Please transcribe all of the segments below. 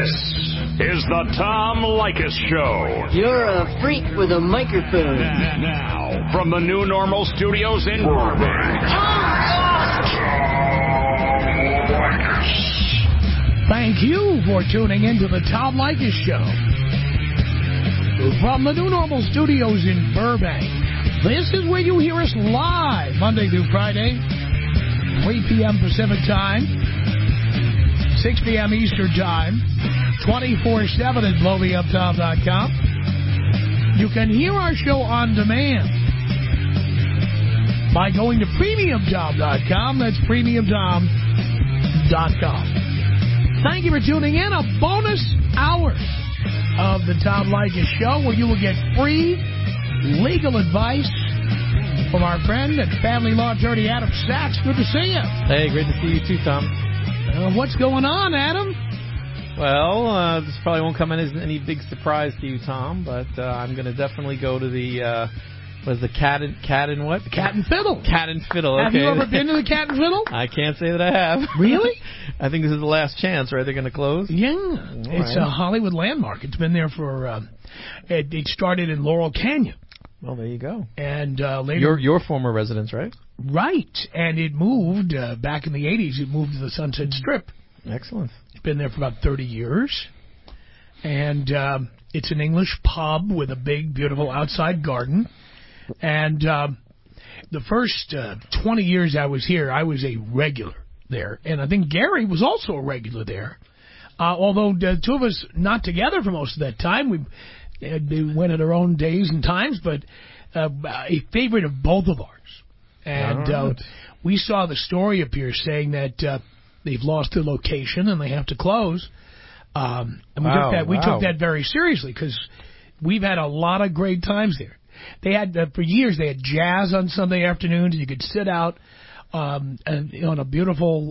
This is the Tom Leykis Show. You're a freak with a microphone. Now, from the New Normal Studios in Burbank. Thank you for tuning into the Tom Leykis Show. From the New Normal Studios in Burbank. This is where you hear us live Monday through Friday, 3 p.m. Pacific Time, 6 p.m. Eastern Time, 24/7 at blowmeuptom.com. You can hear our show on demand by going to premiumtom.com. That's premiumtom.com. Thank you for tuning in. A bonus hour of the Tom Leykis Show where you will get free legal advice from our friend and family law attorney Adam Sachs. Good to see you. Hey, great to see you too, Tom. What's going on, Adam? Well, this probably won't come in as any big surprise to you, Tom, but I'm going to definitely go to the Cat and what? Cat and Fiddle. Cat and Fiddle. Okay. Have you ever been to the Cat and Fiddle? I can't say that I have. Really? I think this is the last chance, right? They're going to close? Yeah. It's a Hollywood landmark. It's been there for, it started in Laurel Canyon. Well, there you go. And later... Your former residence, right? Right. And it moved, back in the 80s, it moved to the Sunset Strip. Excellent. It's been there for about 30 years. And it's an English pub with a big, beautiful outside garden. And the first 20 years I was here, I was a regular there. And I think Gary was also a regular there. Although the two of us not together for most of that time. We went at our own days and times, but a favorite of both of ours. And we saw the story appear saying that they've lost their location and they have to close. And we took that very seriously because we've had a lot of great times there. They had, for years, they had jazz on Sunday afternoons. You could sit out on a beautiful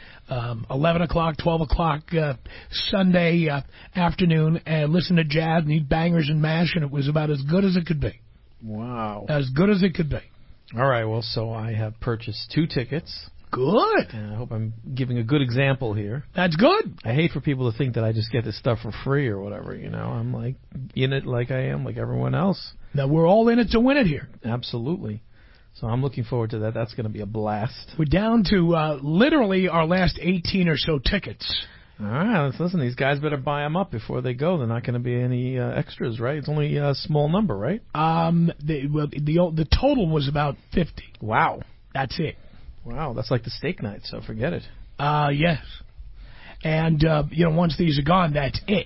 11 o'clock, 12 o'clock Sunday afternoon and listen to jazz and eat bangers and mash, and it was about as good as it could be. Wow. As good as it could be. All right, well, so I have purchased 2 tickets. Good. And I hope I'm giving a good example here. That's good. I hate for people to think that I just get this stuff for free or whatever, you know. I'm like in it like I am, like everyone else. Now, we're all in it to win it here. Absolutely. So I'm looking forward to that. That's going to be a blast. We're down to literally our last 18 or so tickets. All right, let's listen. These guys better buy them up before they go. They're not going to be any extras, right? It's only a small number, right? The total was about 50. Wow. That's it. Wow, that's like the steak night, so forget it. Yes. And, once these are gone, that's it.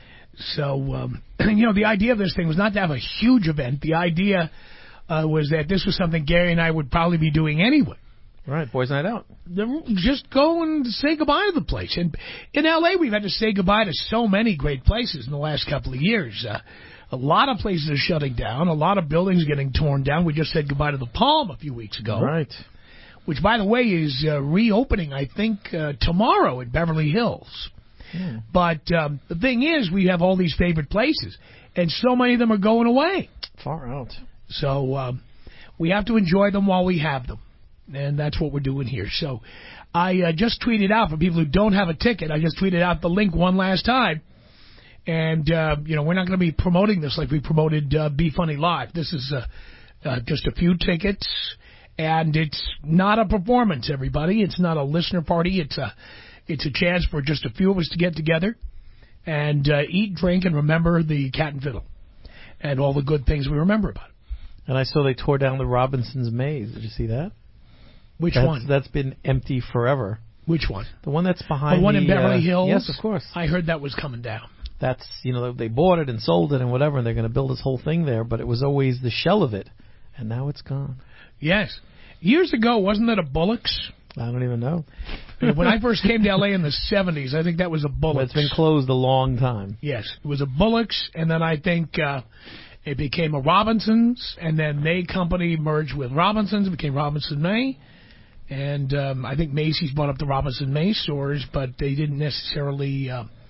So, the idea of this thing was not to have a huge event. The idea was that this was something Gary and I would probably be doing anyway. Right, boys' night out. Just go and say goodbye to the place. And in L.A., we've had to say goodbye to so many great places in the last couple of years. A lot of places are shutting down. A lot of buildings getting torn down. We just said goodbye to the Palm a few weeks ago. Right. Which, by the way, is reopening, I think, tomorrow in Beverly Hills. Yeah. But the thing is, we have all these favorite places, and so many of them are going away. Far out. So we have to enjoy them while we have them, and that's what we're doing here. So I just tweeted out, for people who don't have a ticket, I just tweeted out the link one last time. And, we're not going to be promoting this like we promoted Be Funny Live. This is just a few tickets. And it's not a performance, everybody. It's not a listener party. It's a chance for just a few of us to get together and eat, drink, and remember the Cat and Fiddle and all the good things we remember about it. And I saw they tore down the Robinson's Maze. Did you see that? Which one? That's been empty forever. Which one? The one that's behind the one in Beverly Hills? Yes, of course. I heard that was coming down. That's, they bought it and sold it and whatever, and they're going to build this whole thing there, but it was always the shell of it, and now it's gone. Yes. Years ago, wasn't that a Bullock's? I don't even know. When I first came to L.A. in the 70s, I think that was a Bullock's. But it's been closed a long time. Yes. It was a Bullock's, and then I think it became a Robinson's, and then May Company merged with Robinson's. It became Robinson May. And I think Macy's bought up the Robinson May stores, but they didn't necessarily...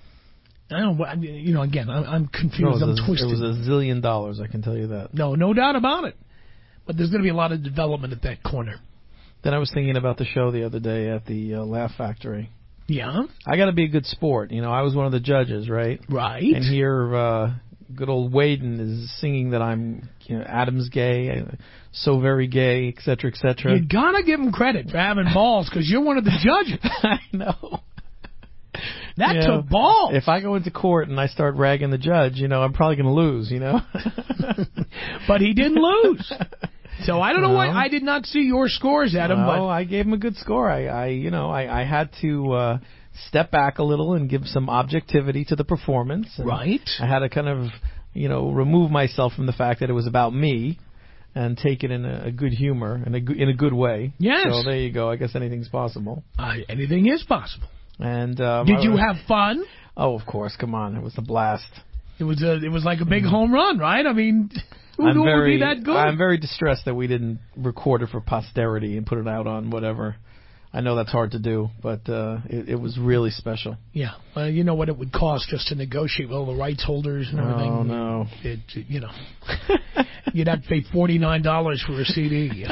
I don't know. Again, I'm confused. I'm twisted. It was $1 zillion, I can tell you that. No doubt about it. But there's going to be a lot of development at that corner. Then I was thinking about the show the other day at the Laugh Factory. Yeah. I got to be a good sport. I was one of the judges, right? Right. And here, good old Waden is singing that I'm, Adam's gay, so very gay, et cetera, et cetera. You gotta give him credit for having balls because you're one of the judges. I know. That took balls. If I go into court and I start ragging the judge, I'm probably going to lose, But he didn't lose. So I don't know why I did not see your scores, Adam. No, I gave him a good score. I had to step back a little and give some objectivity to the performance. And right. I had to kind of, remove myself from the fact that it was about me and take it in a good humor and in a good way. Yes. So there you go. I guess anything's possible. Anything is possible. And did you have fun? Oh, of course. Come on, it was a blast. It was like a big home run, right? I mean, who knew it would be that good? I'm very distressed that we didn't record it for posterity and put it out on whatever. I know that's hard to do, but it was really special. Yeah. Well, you know what it would cost just to negotiate with all the rights holders and everything. Oh, no. You'd have to pay $49 for a CD.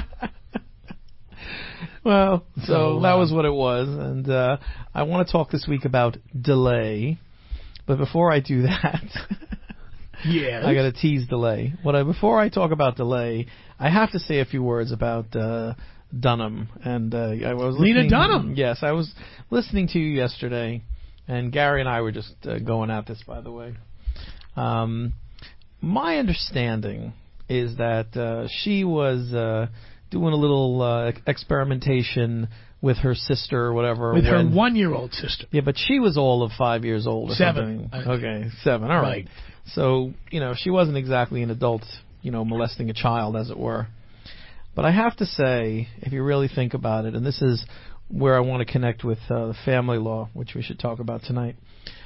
Well, so that was what it was, and I want to talk this week about delay. But before I do that, yes. I got to tease delay. Before I talk about delay, I have to say a few words about Dunham. And I was Lena Dunham. Yes, I was listening to you yesterday, and Gary and I were just going at this, by the way. My understanding is that she was doing a little experimentation with her sister or whatever. With her 1-year-old sister. Yeah, but she was all of 5 years old or 7. something. Okay, 7. All right. So, she wasn't exactly an adult, molesting a child, as it were. But I have to say, if you really think about it, and this is where I want to connect with the family law, which we should talk about tonight,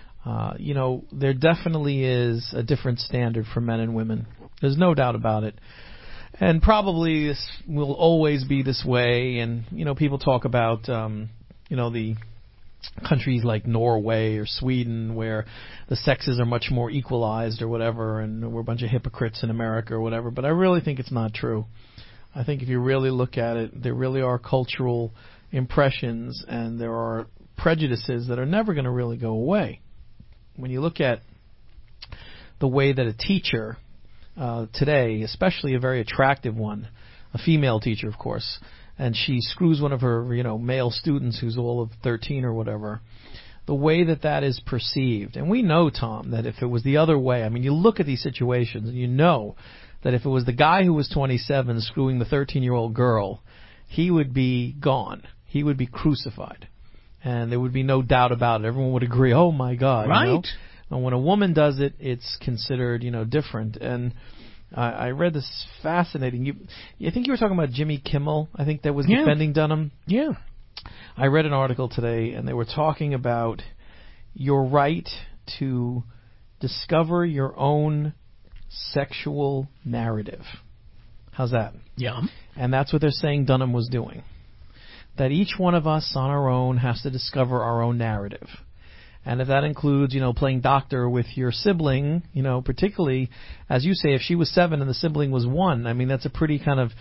there definitely is a different standard for men and women. There's no doubt about it. And probably this will always be this way. And, people talk about, the countries like Norway or Sweden where the sexes are much more equalized or whatever, and we're a bunch of hypocrites in America or whatever. But I really think it's not true. I think if you really look at it, there really are cultural impressions and there are prejudices that are never going to really go away. When you look at the way that a teacher today, especially a very attractive one, a female teacher, of course, and she screws one of her, male students who's all of 13 or whatever, the way that is perceived. And we know, Tom, that if it was the other way, I mean, you look at these situations and you know that if it was the guy who was 27 screwing the 13-year-old girl, he would be gone. He would be crucified. And there would be no doubt about it. Everyone would agree, oh, my God. Right. And when a woman does it, it's considered, different. And I read this fascinating. I think you were talking about Jimmy Kimmel. I think that was defending Dunham. Yeah. I read an article today, and they were talking about your right to discover your own sexual narrative. How's that? Yeah. And that's what they're saying Dunham was doing. That each one of us on our own has to discover our own narrative. And if that includes, playing doctor with your sibling, particularly, as you say, if she was 7 and the sibling was 1, I mean, that's a pretty kind of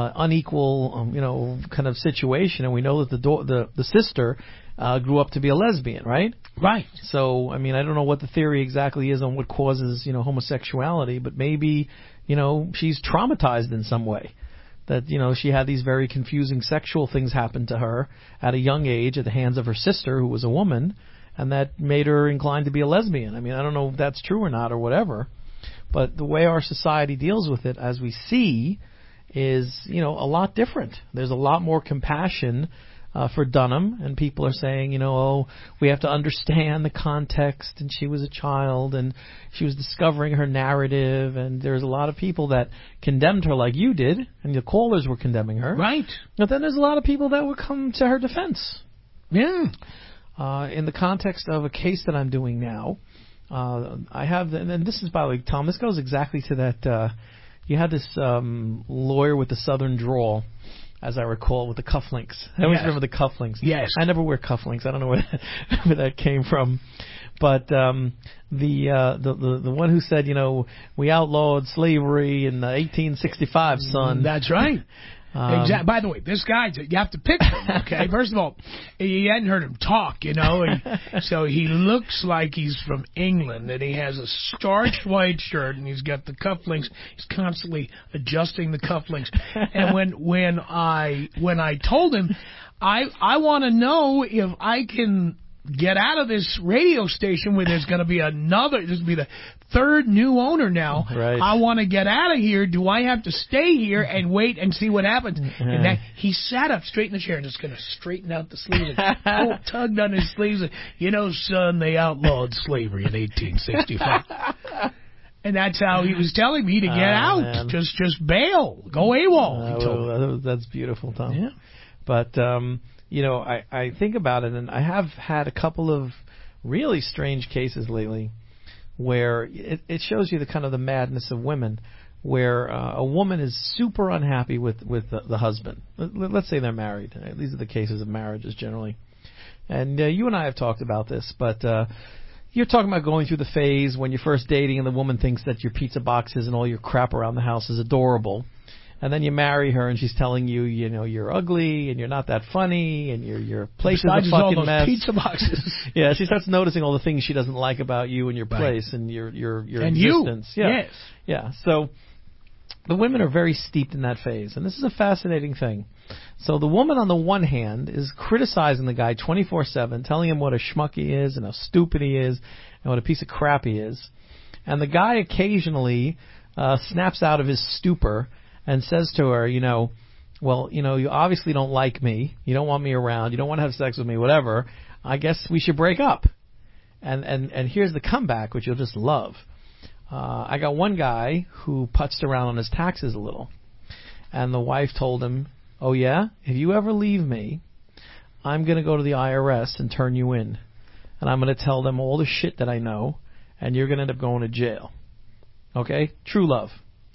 unequal, kind of situation. And we know that the sister grew up to be a lesbian, right? Right. So, I mean, I don't know what the theory exactly is on what causes, homosexuality, but maybe, she's traumatized in some way. That, she had these very confusing sexual things happen to her at a young age at the hands of her sister, who was a woman, and that made her inclined to be a lesbian. I mean, I don't know if that's true or not or whatever, but the way our society deals with it, as we see, is, a lot different. There's a lot more compassion for Dunham, and people are saying, we have to understand the context, and she was a child, and she was discovering her narrative, and there's a lot of people that condemned her like you did, and the callers were condemning her. Right. But then there's a lot of people that would come to her defense. Yeah. In the context of a case that I'm doing now, I have, and this is, by the way, Tom, this goes exactly to that, you had this lawyer with the southern drawl, as I recall, with the cufflinks. I always remember the cufflinks. Yes. I never wear cufflinks. I don't know where that came from. But the one who said, we outlawed slavery in 1865, son. That's right. Exactly. By the way, this guy, you have to picture him, okay? First of all, you hadn't heard him talk, so he looks like he's from England, and he has a starched white shirt, and he's got the cufflinks. He's constantly adjusting the cufflinks. And when I told him, I want to know if I can get out of this radio station where there's going to be this will be the third new owner now. Right. I want to get out of here. Do I have to stay here and wait and see what happens? And that, he sat up straight in the chair and just kind of straightened out the sleeves and tugged on his sleeves. And, son, they outlawed slavery in 1865. And that's how he was telling me to get out. Man. Just bail. Go AWOL, he told me. That's beautiful, Tom. Yeah. But, I think about it, and I have had a couple of really strange cases lately where it shows you the madness of women, where a woman is super unhappy with the husband. Let's say they're married. These are the cases of marriages generally. And you and I have talked about this, but you're talking about going through the phase when you're first dating and the woman thinks that your pizza boxes and all your crap around the house is adorable. And then you marry her, and she's telling you, you're ugly, and you're not that funny, and your place is a fucking all those mess. Pizza boxes. Yeah, she starts noticing all the things she doesn't like about you and your place and your and existence. You. Yeah. Yes. Yeah. So the women are very steeped in that phase, and this is a fascinating thing. So the woman, on the one hand, is criticizing the guy 24/7, telling him what a schmuck he is and how stupid he is and what a piece of crap he is. And the guy occasionally snaps out of his stupor and says to her, you obviously don't like me. You don't want me around. You don't want to have sex with me, whatever. I guess we should break up. And here's the comeback, which you'll just love. I got one guy who putzed around on his taxes a little. And the wife told him, oh, yeah? If you ever leave me, I'm going to go to the IRS and turn you in. And I'm going to tell them all the shit that I know. And you're going to end up going to jail. Okay? True love.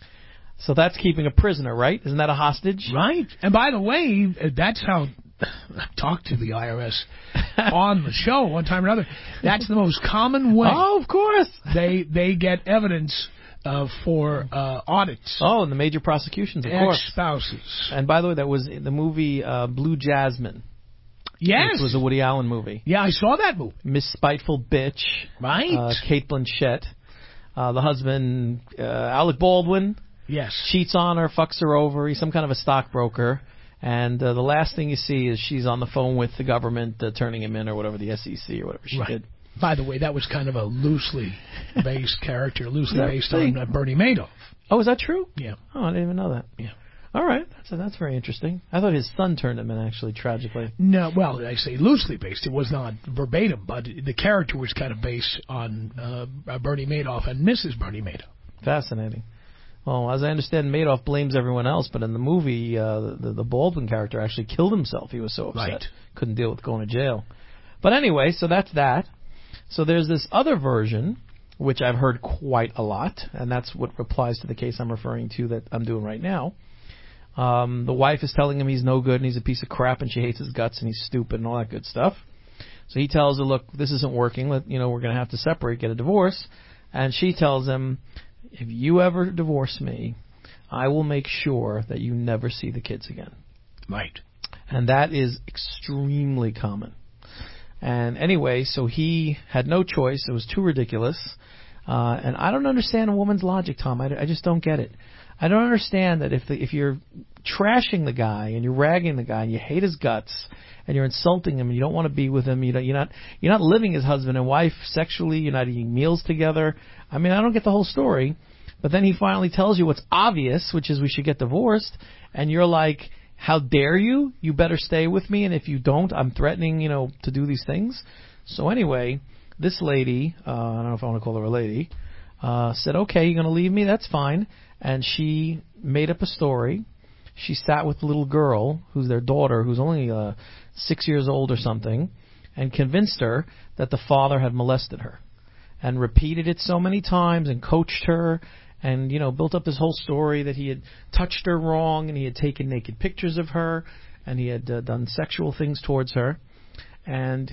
So that's keeping a prisoner, right? Isn't that a hostage? Right. And by the way, that's how I talked to the IRS on the show one time or another. That's the most common way. Oh, of course. They get evidence for audits. Oh, and the major prosecutions, of course. Ex-spouses. And by the way, that was in the movie Blue Jasmine. Yes. Which was a Woody Allen movie. Yeah, I saw that movie. Miss Spiteful Bitch. Right. Cate Blanchett. The husband, Alec Baldwin. Yes. Cheats on her, fucks her over. He's some kind of a stockbroker. And the last thing you see is she's on the phone with the government turning him in or whatever, the SEC or whatever she did. By the way, that was kind of a loosely based character, based on Bernie Madoff. Oh, is that true? Yeah. Oh, I didn't even know that. Yeah. All right. That's very interesting. I thought his son turned him in, actually, tragically. No, well, I say loosely based. It was not verbatim, but the character was kind of based on Bernie Madoff and Mrs. Bernie Madoff. Fascinating. Well, as I understand, Madoff blames everyone else, but in the movie, the Baldwin character actually killed himself. He was so upset. Right. Couldn't deal with going to jail. But anyway, so that's that. So there's this other version, which I've heard quite a lot, and that's what applies to the case I'm referring to that I'm doing right now. The wife is telling him he's no good and he's a piece of crap and she hates his guts and he's stupid and all that good stuff. So he tells her, look, this isn't working. We're going to have to separate, get a divorce. And she tells him, if you ever divorce me, I will make sure that you never see the kids again. Right. And that is extremely common. And anyway, so he had no choice. It was too ridiculous. And I don't understand a woman's logic, Tom. I just don't get it. I don't understand that if you're trashing the guy and you're ragging the guy and you hate his guts and you're insulting him and you don't want to be with him, you're not living as husband and wife sexually, you're not eating meals together. I mean, I don't get the whole story. But then he finally tells you what's obvious, which is we should get divorced, and you're like, how dare you? You better stay with me, and if you don't, I'm threatening, to do these things. So anyway, this lady, I don't know if I want to call her a lady, said, okay, you're going to leave me? That's fine. And she made up a story. She sat with the little girl, who's their daughter, who's only 6 years old or something, and convinced her that the father had molested her, and repeated it so many times and coached her and, built up this whole story that he had touched her wrong and he had taken naked pictures of her and he had done sexual things towards her. And,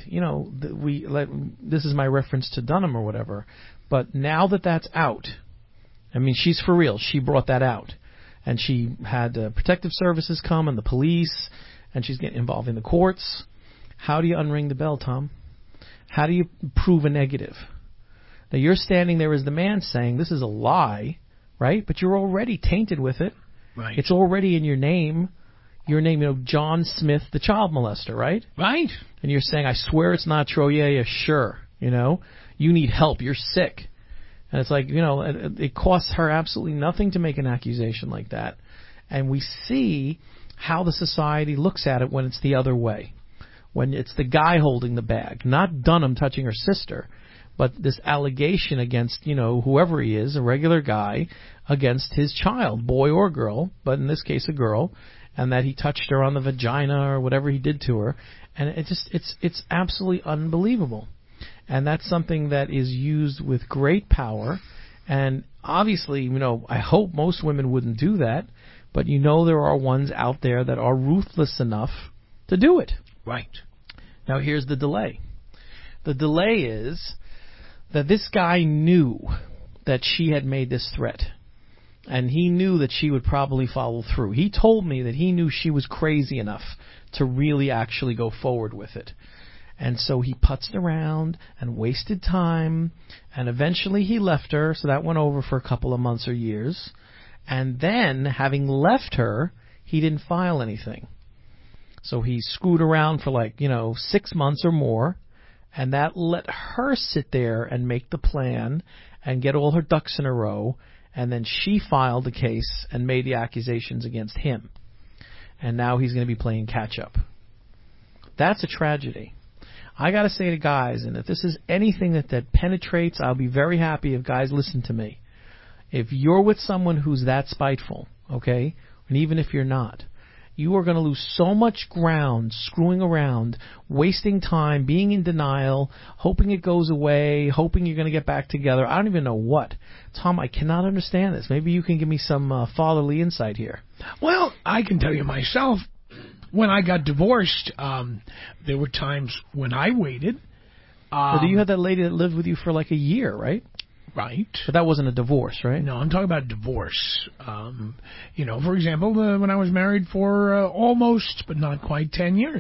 this is my reference to Dunham or whatever. But now that that's out, I mean, she's for real. She brought that out. and she had protective services come and the police, and she's getting involved in the courts. How do you unring the bell, Tom? How do you prove a negative? Now, you're standing there as the man saying this is a lie, right? But you're already tainted with it. Right. It's already in your name. Your name, John Smith, the child molester, right? Right. And you're saying, I swear it's not true. Yeah, sure. You need help. You're sick. And it's like, it costs her absolutely nothing to make an accusation like that. And we see how the society looks at it when it's the other way. When it's the guy holding the bag, not Dunham touching her sister, but this allegation against, whoever he is, a regular guy, against his child, boy or girl, but in this case a girl, and that he touched her on the vagina or whatever he did to her. And it's absolutely unbelievable. And that's something that is used with great power. And obviously, I hope most women wouldn't do that, but there are ones out there that are ruthless enough to do it. Right. Now here's the delay. The delay is that this guy knew that she had made this threat. And he knew that she would probably follow through. He told me that he knew she was crazy enough to really actually go forward with it. And so he putzed around and wasted time, and eventually he left her, so that went over for a couple of months or years. And then, having left her, he didn't file anything. So he screwed around for 6 months or more, and that let her sit there and make the plan and get all her ducks in a row, and then she filed the case and made the accusations against him. And now he's going to be playing catch-up. That's a tragedy. I got to say to guys, and if this is anything that penetrates, I'll be very happy if guys listen to me. If you're with someone who's that spiteful, okay, and even if you're not, you are going to lose so much ground screwing around, wasting time, being in denial, hoping it goes away, hoping you're going to get back together. I don't even know what. Tom, I cannot understand this. Maybe you can give me some fatherly insight here. Well, I can tell you myself, when I got divorced, there were times when I waited. But you had that lady that lived with you for a year, right? Right. But that wasn't a divorce, right? No, I'm talking about divorce. For example, when I was married for almost, but not quite 10 years,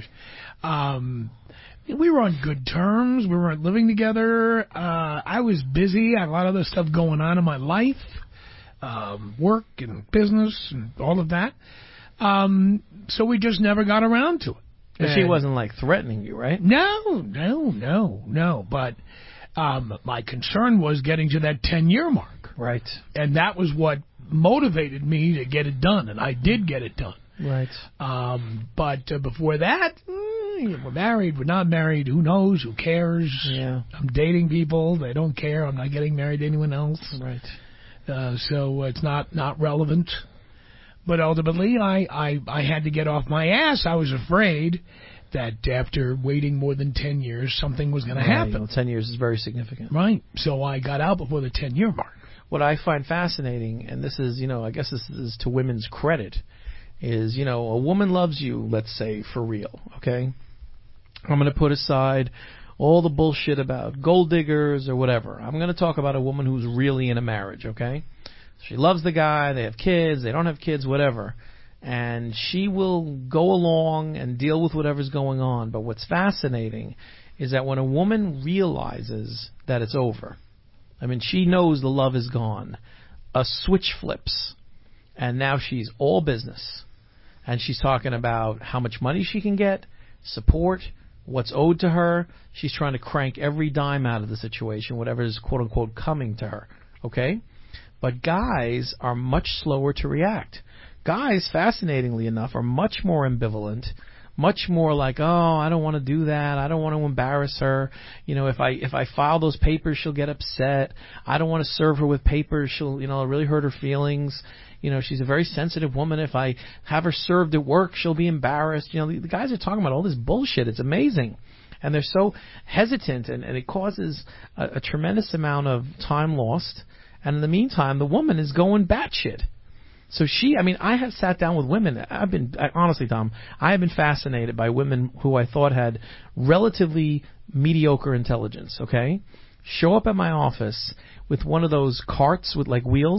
we were on good terms. We weren't living together. I was busy. I had a lot of other stuff going on in my life, work and business and all of that. So we just never got around to it. But she wasn't threatening you, right? No. But my concern was getting to that 10-year mark. Right. And that was what motivated me to get it done, and I did get it done. Right. But before that, we're married, we're not married, who knows, who cares? Yeah. I'm dating people, they don't care, I'm not getting married to anyone else. Right. So it's not relevant. But ultimately, I had to get off my ass. I was afraid that after waiting more than 10 years, something was going to happen. 10 years is very significant. Right. So I got out before the 10-year mark. What I find fascinating, and this is, I guess this is to women's credit, is, a woman loves you, let's say, for real, okay? I'm going to put aside all the bullshit about gold diggers or whatever. I'm going to talk about a woman who's really in a marriage, okay? She loves the guy, they have kids, they don't have kids, whatever. And she will go along and deal with whatever's going on. But what's fascinating is that when a woman realizes that it's over, she knows the love is gone, a switch flips, and now she's all business. And she's talking about how much money she can get, support, what's owed to her. She's trying to crank every dime out of the situation, whatever is quote-unquote coming to her, okay? But guys are much slower to react. Guys, fascinatingly enough, are much more ambivalent, much more like, oh, I don't want to do that. I don't want to embarrass her. If I file those papers, she'll get upset. I don't want to serve her with papers. She'll, really hurt her feelings. She's a very sensitive woman. If I have her served at work, she'll be embarrassed. The guys are talking about all this bullshit. It's amazing. And they're so hesitant, and it causes a tremendous amount of time lost. And in the meantime, the woman is going batshit. So I have sat down with women. Honestly, Tom, I have been fascinated by women who I thought had relatively mediocre intelligence, okay? Show up at my office with one of those carts with wheels.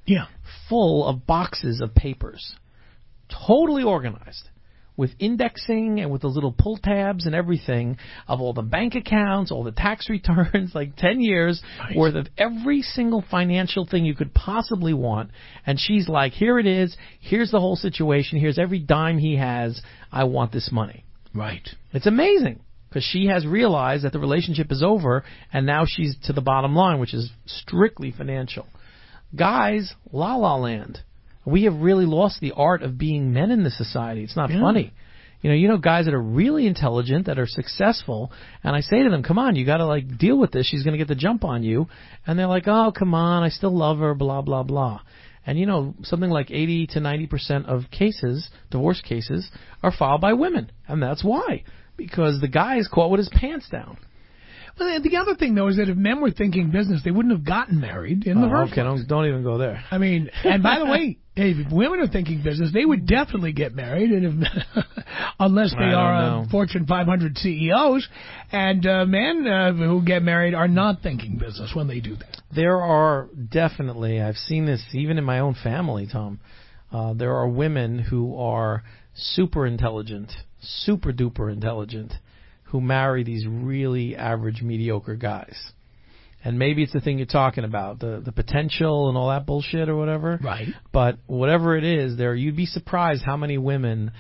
Yeah. full of boxes of papers, totally organized, with indexing and with those little pull tabs and everything of all the bank accounts, all the tax returns, like 10 years worth of every single financial thing you could possibly want. And she's like, here it is. Here's the whole situation. Here's every dime he has. I want this money. Right. It's amazing because she has realized that the relationship is over and now she's to the bottom line, which is strictly financial. Guys, la la land. We have really lost the art of being men in this society. It's not funny. You know, guys that are really intelligent, that are successful, and I say to them, come on, you got to, like, deal with this. She's going to get the jump on you. And they're like, oh, come on, I still love her, blah, blah, blah. And, you know, something like 80 to 90% of cases, divorce cases, are filed by women. And that's why. Because the guy is caught with his pants down. Well, the other thing, though, is that if men were thinking business, they wouldn't have gotten married in the first place. Okay, don't even go there. I mean, and by the way, if women are thinking business, they would definitely get married, and if, unless they are Fortune 500 CEOs, and men who get married are not thinking business when they do that. There are definitely, I've seen this even in my own family, Tom, there are women who are super intelligent, super duper intelligent, who marry these really average, mediocre guys. And maybe it's the thing you're talking about, the potential and all that bullshit or whatever. Right. But whatever it is, you'd be surprised how many women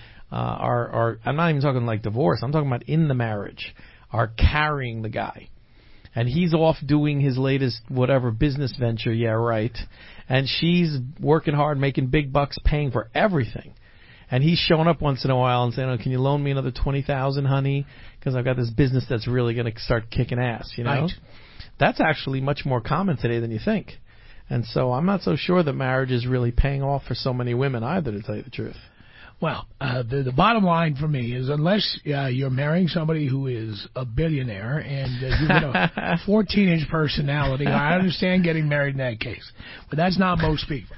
are, I'm not even talking like divorce, I'm talking about in the marriage, are carrying the guy. And he's off doing his latest whatever business venture, yeah, right. And she's working hard, making big bucks, paying for everything. And he's showing up once in a while and saying, oh, can you loan me another $20,000, honey? Because I've got this business that's really going to start kicking ass, you know? Right. That's actually much more common today than you think. And so I'm not so sure that marriage is really paying off for so many women either, to tell you the truth. Well, the bottom line for me is unless you're marrying somebody who is a billionaire and you've got a 14-inch personality, I understand getting married in that case. But that's not most people.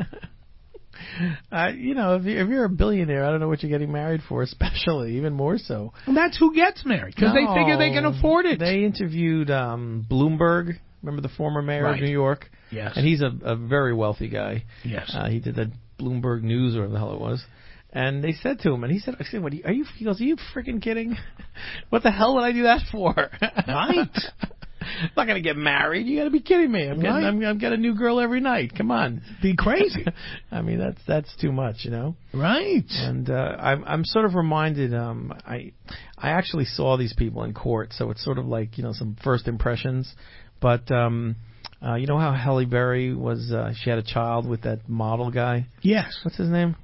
You know, if you're a billionaire, I don't know what you're getting married for, especially, even more so. And that's who gets married, because they figure they can afford it. They interviewed Bloomberg, remember the former mayor of New York? Yes. And he's a very wealthy guy. Yes. He did that Bloomberg News, or whatever the hell it was. And they said to him, and he said, "What? He goes, are you freaking kidding? What the hell would I do that for?" Right. I'm not going to get married. You got to be kidding me. I'm getting a new girl every night. Come on. Be crazy. I mean, that's too much, you know? Right. And I'm sort of reminded, I actually saw these people in court, so it's sort of like, you know, some first impressions. But you know how Halle Berry was, she had a child with that model guy? Yes. What's his name?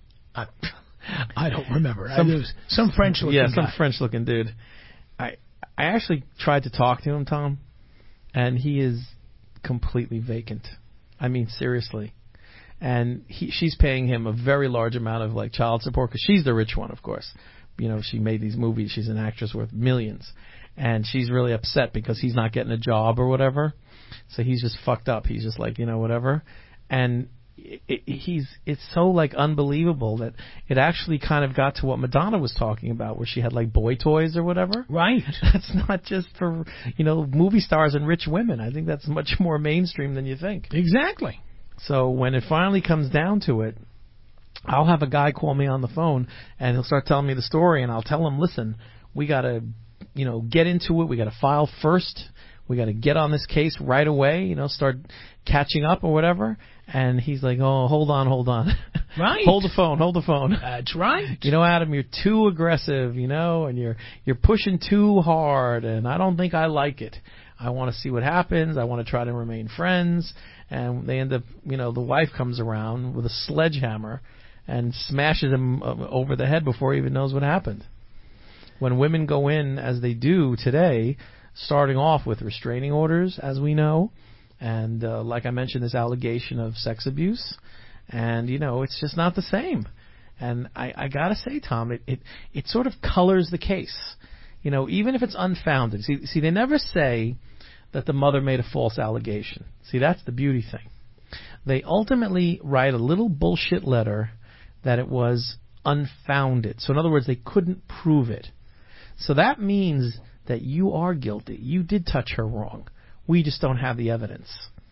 I don't remember. Some French-looking guy. Yeah, some French-looking dude. I actually tried to talk to him, Tom, and he is completely vacant. I mean, seriously. And she's paying him a very large amount of, like, child support, because she's the rich one, of course. You know, she made these movies. She's an actress worth millions. And she's really upset because he's not getting a job or whatever. So he's just fucked up. He's just like, you know, whatever. And it's so, like, unbelievable that it actually kind of got to what Madonna was talking about, where she had, like, boy toys or whatever. Right. That's not just for, you know, movie stars and rich women. I think that's much more mainstream than you think. Exactly. So when it finally comes down to it, I'll have a guy call me on the phone and he'll start telling me the story, and I'll tell him, listen, we got to, you know, get into it. We got to file first. We got to get on this case right away, you know, start catching up or whatever. And he's like, oh, hold on. Right. Hold the phone. That's right. You know, Adam, you're too aggressive, you know, and you're pushing too hard, and I don't think I like it. I want to see what happens. I want to try to remain friends. And they end up, you know, the wife comes around with a sledgehammer and smashes him over the head before he even knows what happened. When women go in, as they do today, starting off with restraining orders, as we know, and like I mentioned, this allegation of sex abuse, and, you know, it's just not the same. And I got to say, Tom, it sort of colors the case. You know, even if it's unfounded. See, they never say that the mother made a false allegation. See, that's the beauty thing. They ultimately write a little bullshit letter that it was unfounded. So in other words, they couldn't prove it. So that means that you are guilty. You did touch her wrong. We just don't have the evidence.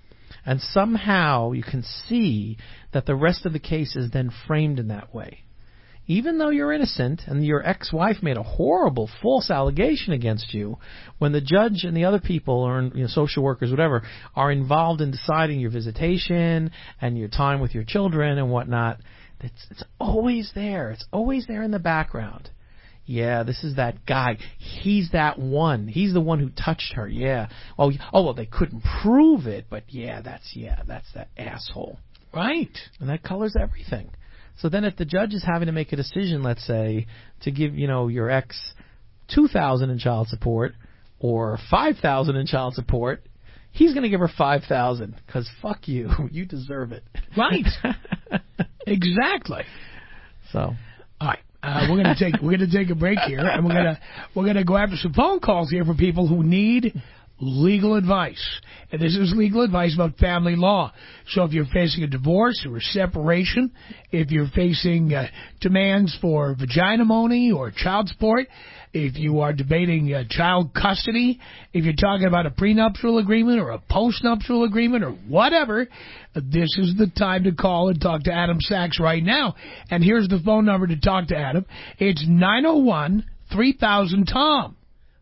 And somehow you can see that the rest of the case is then framed in that way. Even though you're innocent and your ex-wife made a horrible false allegation against you, when the judge and the other people, or social workers, whatever, are involved in deciding your visitation and your time with your children and whatnot, it's always there. It's always there in the background. Yeah, this is that guy. He's that one. He's the one who touched her. Yeah. Oh, well, they couldn't prove it, but that's that asshole. Right. And that colors everything. So then if the judge is having to make a decision, let's say, to give, your ex $2,000 in child support or $5,000 in child support, he's going to give her $5,000 because fuck you. You deserve it. Right. Exactly. So. All right. We're gonna take a break here, and we're gonna go after some phone calls here for people who need legal advice. And this is legal advice about family law. So if you're facing a divorce or a separation, if you're facing demands for vagina-money or child support, if you are debating child custody, if you're talking about a prenuptial agreement or a postnuptial agreement or whatever, this is the time to call and talk to Adam Sachs right now. And here's the phone number to talk to Adam. It's 901-3000-TOM.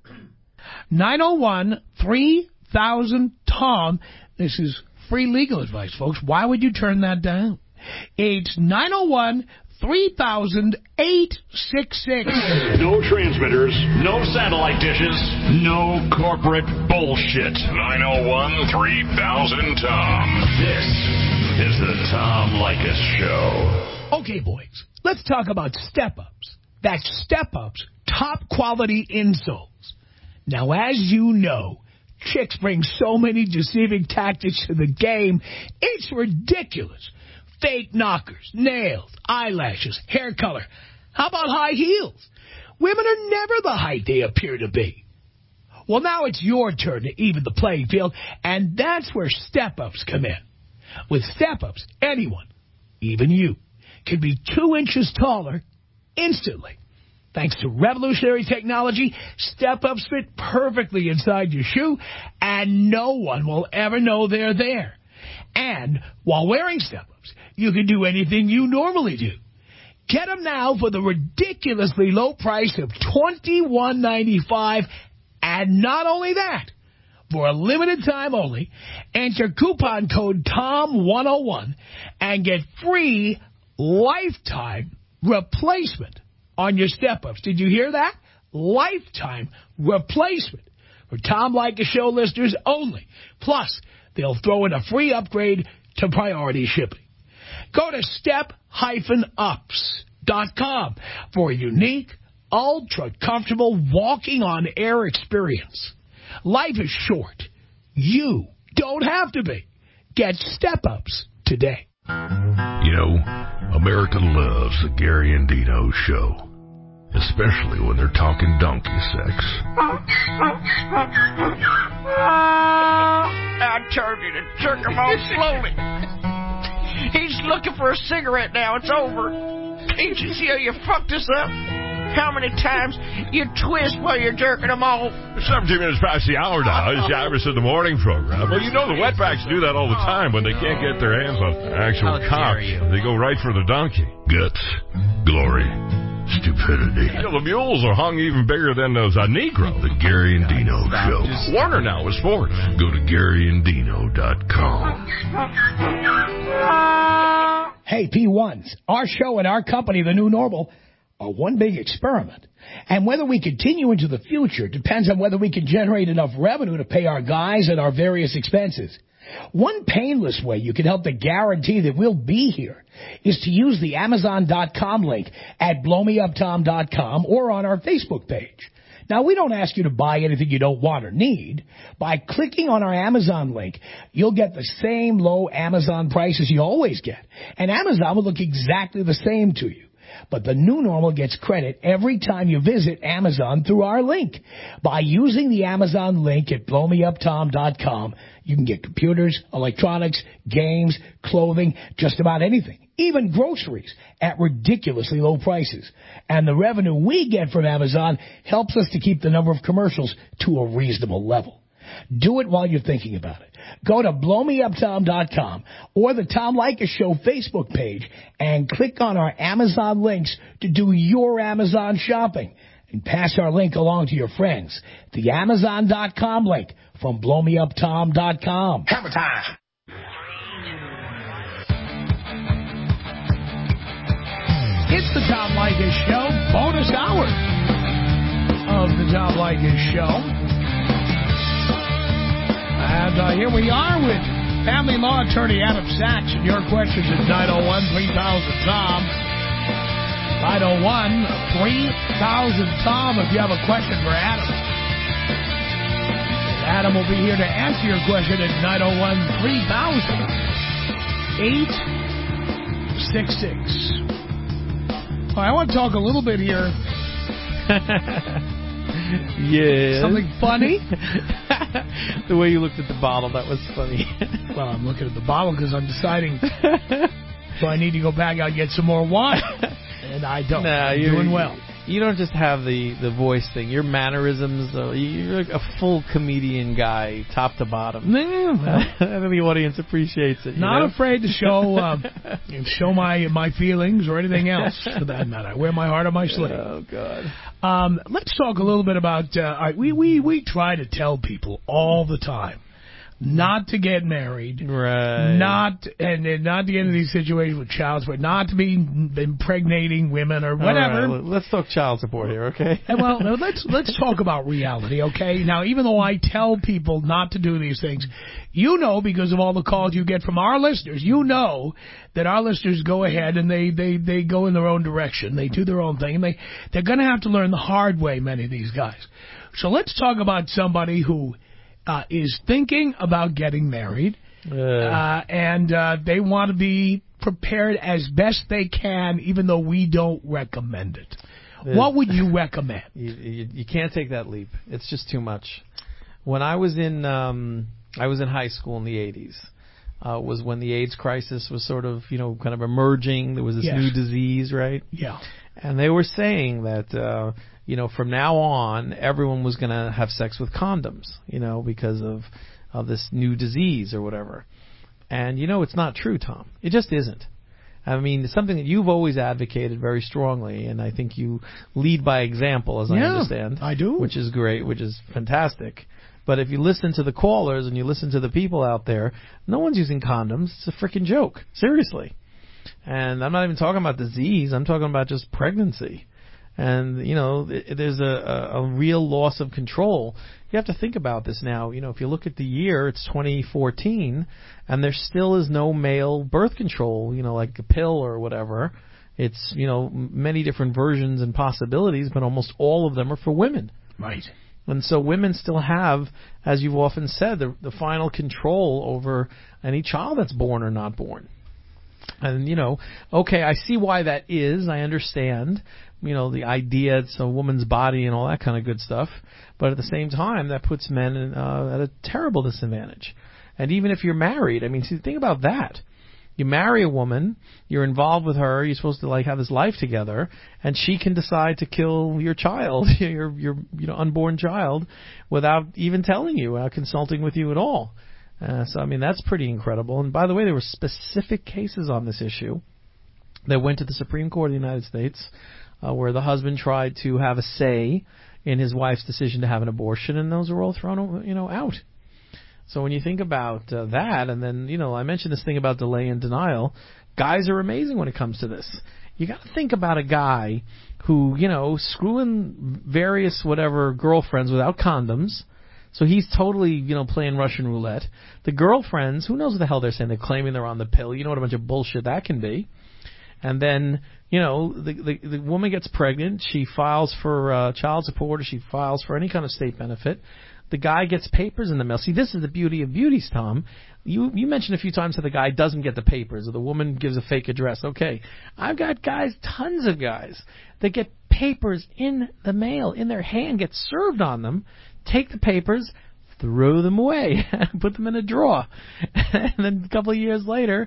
901-3000-TOM. This is free legal advice, folks. Why would you turn that down? It's 901-3000-866. No transmitters, no satellite dishes, no corporate bullshit. 901-3000-TOM. This is the Tom Leykis Show. Okay, boys, let's talk about Step-Ups. That's Step-Ups top quality insoles. Now, as you know, chicks bring so many deceiving tactics to the game, it's ridiculous. Fake knockers, nails, eyelashes, hair color. How about high heels? Women are never the height they appear to be. Well, now it's your turn to even the playing field, and that's where Step-Ups come in. With Step-Ups, anyone, even you, can be 2 inches taller instantly. Thanks to revolutionary technology, Step-Ups fit perfectly inside your shoe, and no one will ever know they're there. And while wearing Step-Ups, you can do anything you normally do. Get them now for the ridiculously low price of $21.95, and not only that, for a limited time only, enter coupon code TOM101 and get free lifetime replacement on your Step-Ups. Did you hear that? Lifetime replacement for Tom Leykis Show listeners only. Plus, they'll throw in a free upgrade to priority shipping. Go to step-ups.com for a unique, ultra-comfortable walking-on-air experience. Life is short. You don't have to be. Get Step-Ups today. America loves the Gary and Dino Show, especially when they're talking donkey sex. I told you to jerk him off slowly. He's looking for a cigarette now. It's over. Can't you see how you fucked us up? How many times you twist while you're jerking them off? 17 minutes past the hour now. It's the Iris in the Morning program. Well, the wetbacks do that all the time when they can't get their hands on actual cops. They go right for the donkey. Guts, glory, stupidity. The mules are hung even bigger than those Negro. The Gary and Dino Show. Warner now with sports. Go to GaryandDino.com. Hey, P1s, our show and our company, The New Normal, are one big experiment. And whether we continue into the future depends on whether we can generate enough revenue to pay our guys and our various expenses. One painless way you can help to guarantee that we'll be here is to use the Amazon.com link at blowmeuptom.com or on our Facebook page. Now, we don't ask you to buy anything you don't want or need. By clicking on our Amazon link, you'll get the same low Amazon prices you always get. And Amazon will look exactly the same to you. But the New Normal gets credit every time you visit Amazon through our link. By using the Amazon link at blowmeuptom.com, you can get computers, electronics, games, clothing, just about anything, even groceries, at ridiculously low prices. And the revenue we get from Amazon helps us to keep the number of commercials to a reasonable level. Do it while you're thinking about it. Go to blowmeuptom.com or the Tom Leykis Show Facebook page and click on our Amazon links to do your Amazon shopping. And pass our link along to your friends. The Amazon.com link from blowmeuptom.com. Hammer time. It's the Tom Leykis Show, bonus hour of the Tom Leykis Show. And here we are with family law attorney Adam Sachs, and your questions at 901-3000-TOM. 901-3000-TOM if you have a question for Adam. Adam will be here to answer your question at 901-3000-866. I want to talk a little bit here. Yeah. Something funny? The way you looked at the bottle, that was funny. Well, I'm looking at the bottle because I'm deciding do I need to go back out and get some more wine? And I don't. I'm doing well. You don't just have the voice thing. Your mannerisms, you're like a full comedian guy, top to bottom. I think the audience appreciates it. Not afraid to show my feelings or anything else for that matter. I wear my heart on my sleeve. Oh, God. Let's talk a little bit about, we try to tell people all the time not to get married, right? Not to get into these situations with child support, not to be impregnating women or whatever. Right, let's talk child support here, okay? Well, let's talk about reality, okay? Now, even though I tell people not to do these things, you know, because of all the calls you get from our listeners, you know that our listeners go ahead and they go in their own direction, they do their own thing, and they're going to have to learn the hard way, many of these guys. So let's talk about somebody who is thinking about getting married, and they want to be prepared as best they can, even though we don't recommend it. What would you recommend? You can't take that leap. It's just too much. When I was in high school in the 80s, was when the AIDS crisis was sort of, kind of emerging. There was this new disease, right? Yeah. And they were saying that, from now on, everyone was going to have sex with condoms, because of this new disease or whatever. And, it's not true, Tom. It just isn't. I mean, it's something that you've always advocated very strongly, and I think you lead by example, as I understand. I do. Which is great, which is fantastic. But if you listen to the callers and you listen to the people out there, no one's using condoms. It's a freaking joke. Seriously. And I'm not even talking about disease. I'm talking about just pregnancy. And, there's a real loss of control. You have to think about this now. If you look at the year, it's 2014, and there still is no male birth control, like a pill or whatever. It's, many different versions and possibilities, but almost all of them are for women. Right. And so women still have, as you've often said, the final control over any child that's born or not born. And, okay, I see why that is. I understand, the idea it's a woman's body and all that kind of good stuff. But at the same time, that puts men at a terrible disadvantage. And even if you're married, think about that. You marry a woman, you're involved with her, you're supposed to have this life together, and she can decide to kill your child, your unborn child, without even telling you, without consulting with you at all. So that's pretty incredible. And by the way, there were specific cases on this issue that went to the Supreme Court of the United States, where the husband tried to have a say in his wife's decision to have an abortion, and those were all thrown, out. So when you think about that, and then, I mentioned this thing about delay and denial, guys are amazing when it comes to this. You got to think about a guy who, screwing various whatever girlfriends without condoms. So he's totally, playing Russian roulette. The girlfriends, who knows what the hell they're saying? They're claiming they're on the pill. You know what a bunch of bullshit that can be. And then, the woman gets pregnant. She files for child support, or she files for any kind of state benefit. The guy gets papers in the mail. See, this is the beauty of beauties, Tom. You mentioned a few times that the guy doesn't get the papers, or the woman gives a fake address. Okay, I've got guys, tons of guys, that get papers in the mail, in their hand, get served on them, take the papers, throw them away, put them in a drawer. And then a couple of years later,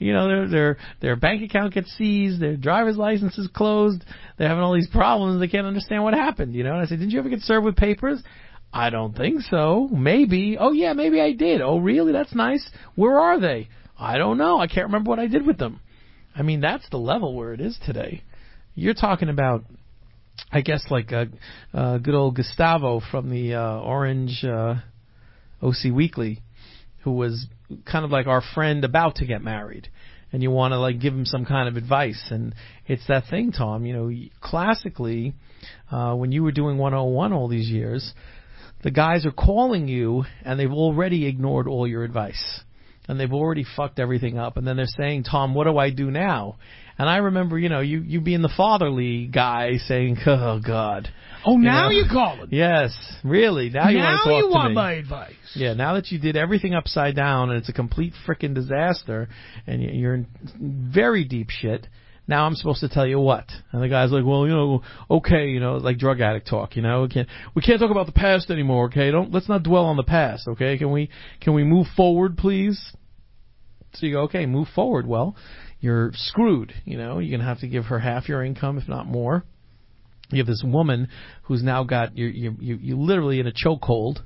their bank account gets seized, their driver's license is closed, they're having all these problems, they can't understand what happened, And I said, didn't you ever get served with papers? I don't think so. Maybe. Oh, yeah, maybe I did. Oh, really? That's nice. Where are they? I don't know. I can't remember what I did with them. I mean, that's the level where it is today. You're talking about, I guess, like good old Gustavo from the Orange OC Weekly, who was kind of like our friend about to get married. And you want to like give him some kind of advice. And it's that thing, Tom. You know, classically, when you were doing 101 all these years, the guys are calling you and they've already ignored all your advice. And they've already fucked everything up. And then they're saying, Tom, what do I do now? And I remember, you know, you being the fatherly guy saying, oh, God. Oh, now you're calling. Yes, really. Now you want to talk to me. Now you want my advice. Yeah, now that you did everything upside down and it's a complete frickin' disaster and you're in very deep shit, now I'm supposed to tell you what? And the guy's like, well, you know, okay, you know, like drug addict talk, you know, we can't talk about the past anymore, okay? Let's not dwell on the past, okay? Can we move forward, please? So you go, okay, move forward. Well, you're screwed, you know. You're gonna have to give her half your income, if not more. You have this woman who's now got you literally in a chokehold.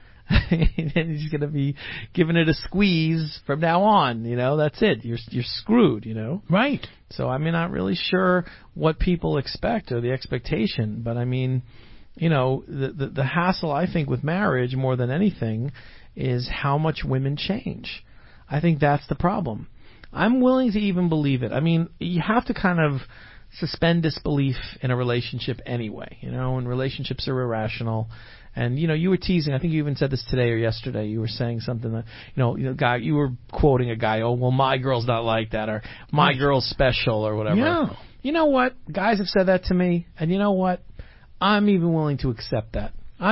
And he's going to be giving it a squeeze from now on, you know. That's it. You're screwed, you know. Right. So I'm not really sure what people expect or the expectation, but I mean, you know, the hassle I think with marriage more than anything is how much women change. I think that's the problem. I'm willing to even believe it. I mean, you have to kind of suspend disbelief in a relationship anyway, you know, and relationships are irrational. And, you know, you were teasing, I think you even said this today or yesterday, you were saying something that, guy, you were quoting a guy, oh, well, my girl's not like that, or my girl's special, or whatever. Yeah. You know what? Guys have said that to me, and you know what? I'm even willing to accept that.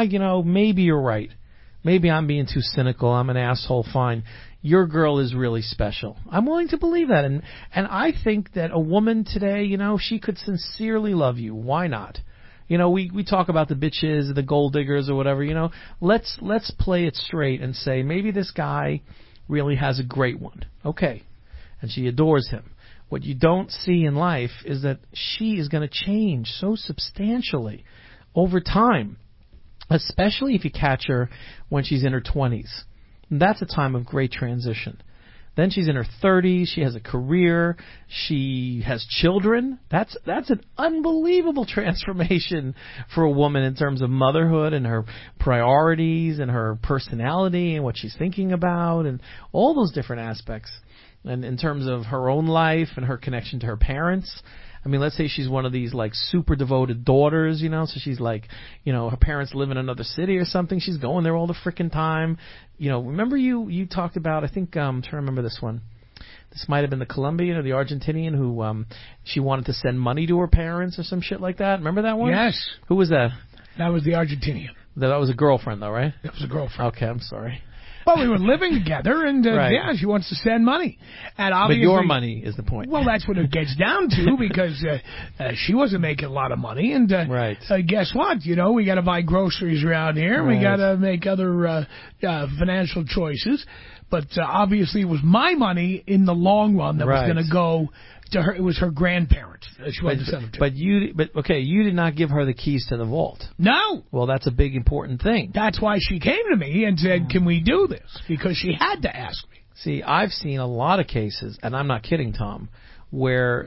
Maybe you're right. Maybe I'm being too cynical, I'm an asshole, fine. Your girl is really special. I'm willing to believe that, and I think that a woman today, you know, she could sincerely love you. Why not? You know, we talk about the bitches, the gold diggers or whatever, you know. Let's play it straight and say maybe this guy really has a great one. Okay. And she adores him. What you don't see in life is that she is going to change so substantially over time, especially if you catch her when she's in her 20s. And that's a time of great transition. Then she's in her 30s. She has a career. She has children. That's an unbelievable transformation for a woman in terms of motherhood and her priorities and her personality and what she's thinking about and all those different aspects. And in terms of her own life and her connection to her parents. I mean, let's say she's one of these, like, super devoted daughters, you know, so she's like, you know, her parents live in another city or something. She's going there all the frickin' time. You know, remember you talked about, I think, I'm trying to remember this one. This might have been the Colombian or the Argentinian who she wanted to send money to her parents or some shit like that. Remember that one? Yes. Who was that? That was the Argentinian. That was a girlfriend, though, right? That was a girlfriend. Okay, I'm sorry. Well, we were living together, and right. Yeah, she wants to send money. And obviously, but your money is the point. Well, that's what it gets down to, because she wasn't making a lot of money. And right. Guess what? You know, we got to buy groceries around here. Right. We got to make other financial choices. But obviously, it was my money in the long run that was going to go to her. It was her grandparents that she wanted to send them to. But you did not give her the keys to the vault. No. Well, that's a big important thing. That's why she came to me and said, "Can we do this?" Because she had to ask me. See, I've seen a lot of cases, and I'm not kidding, Tom, where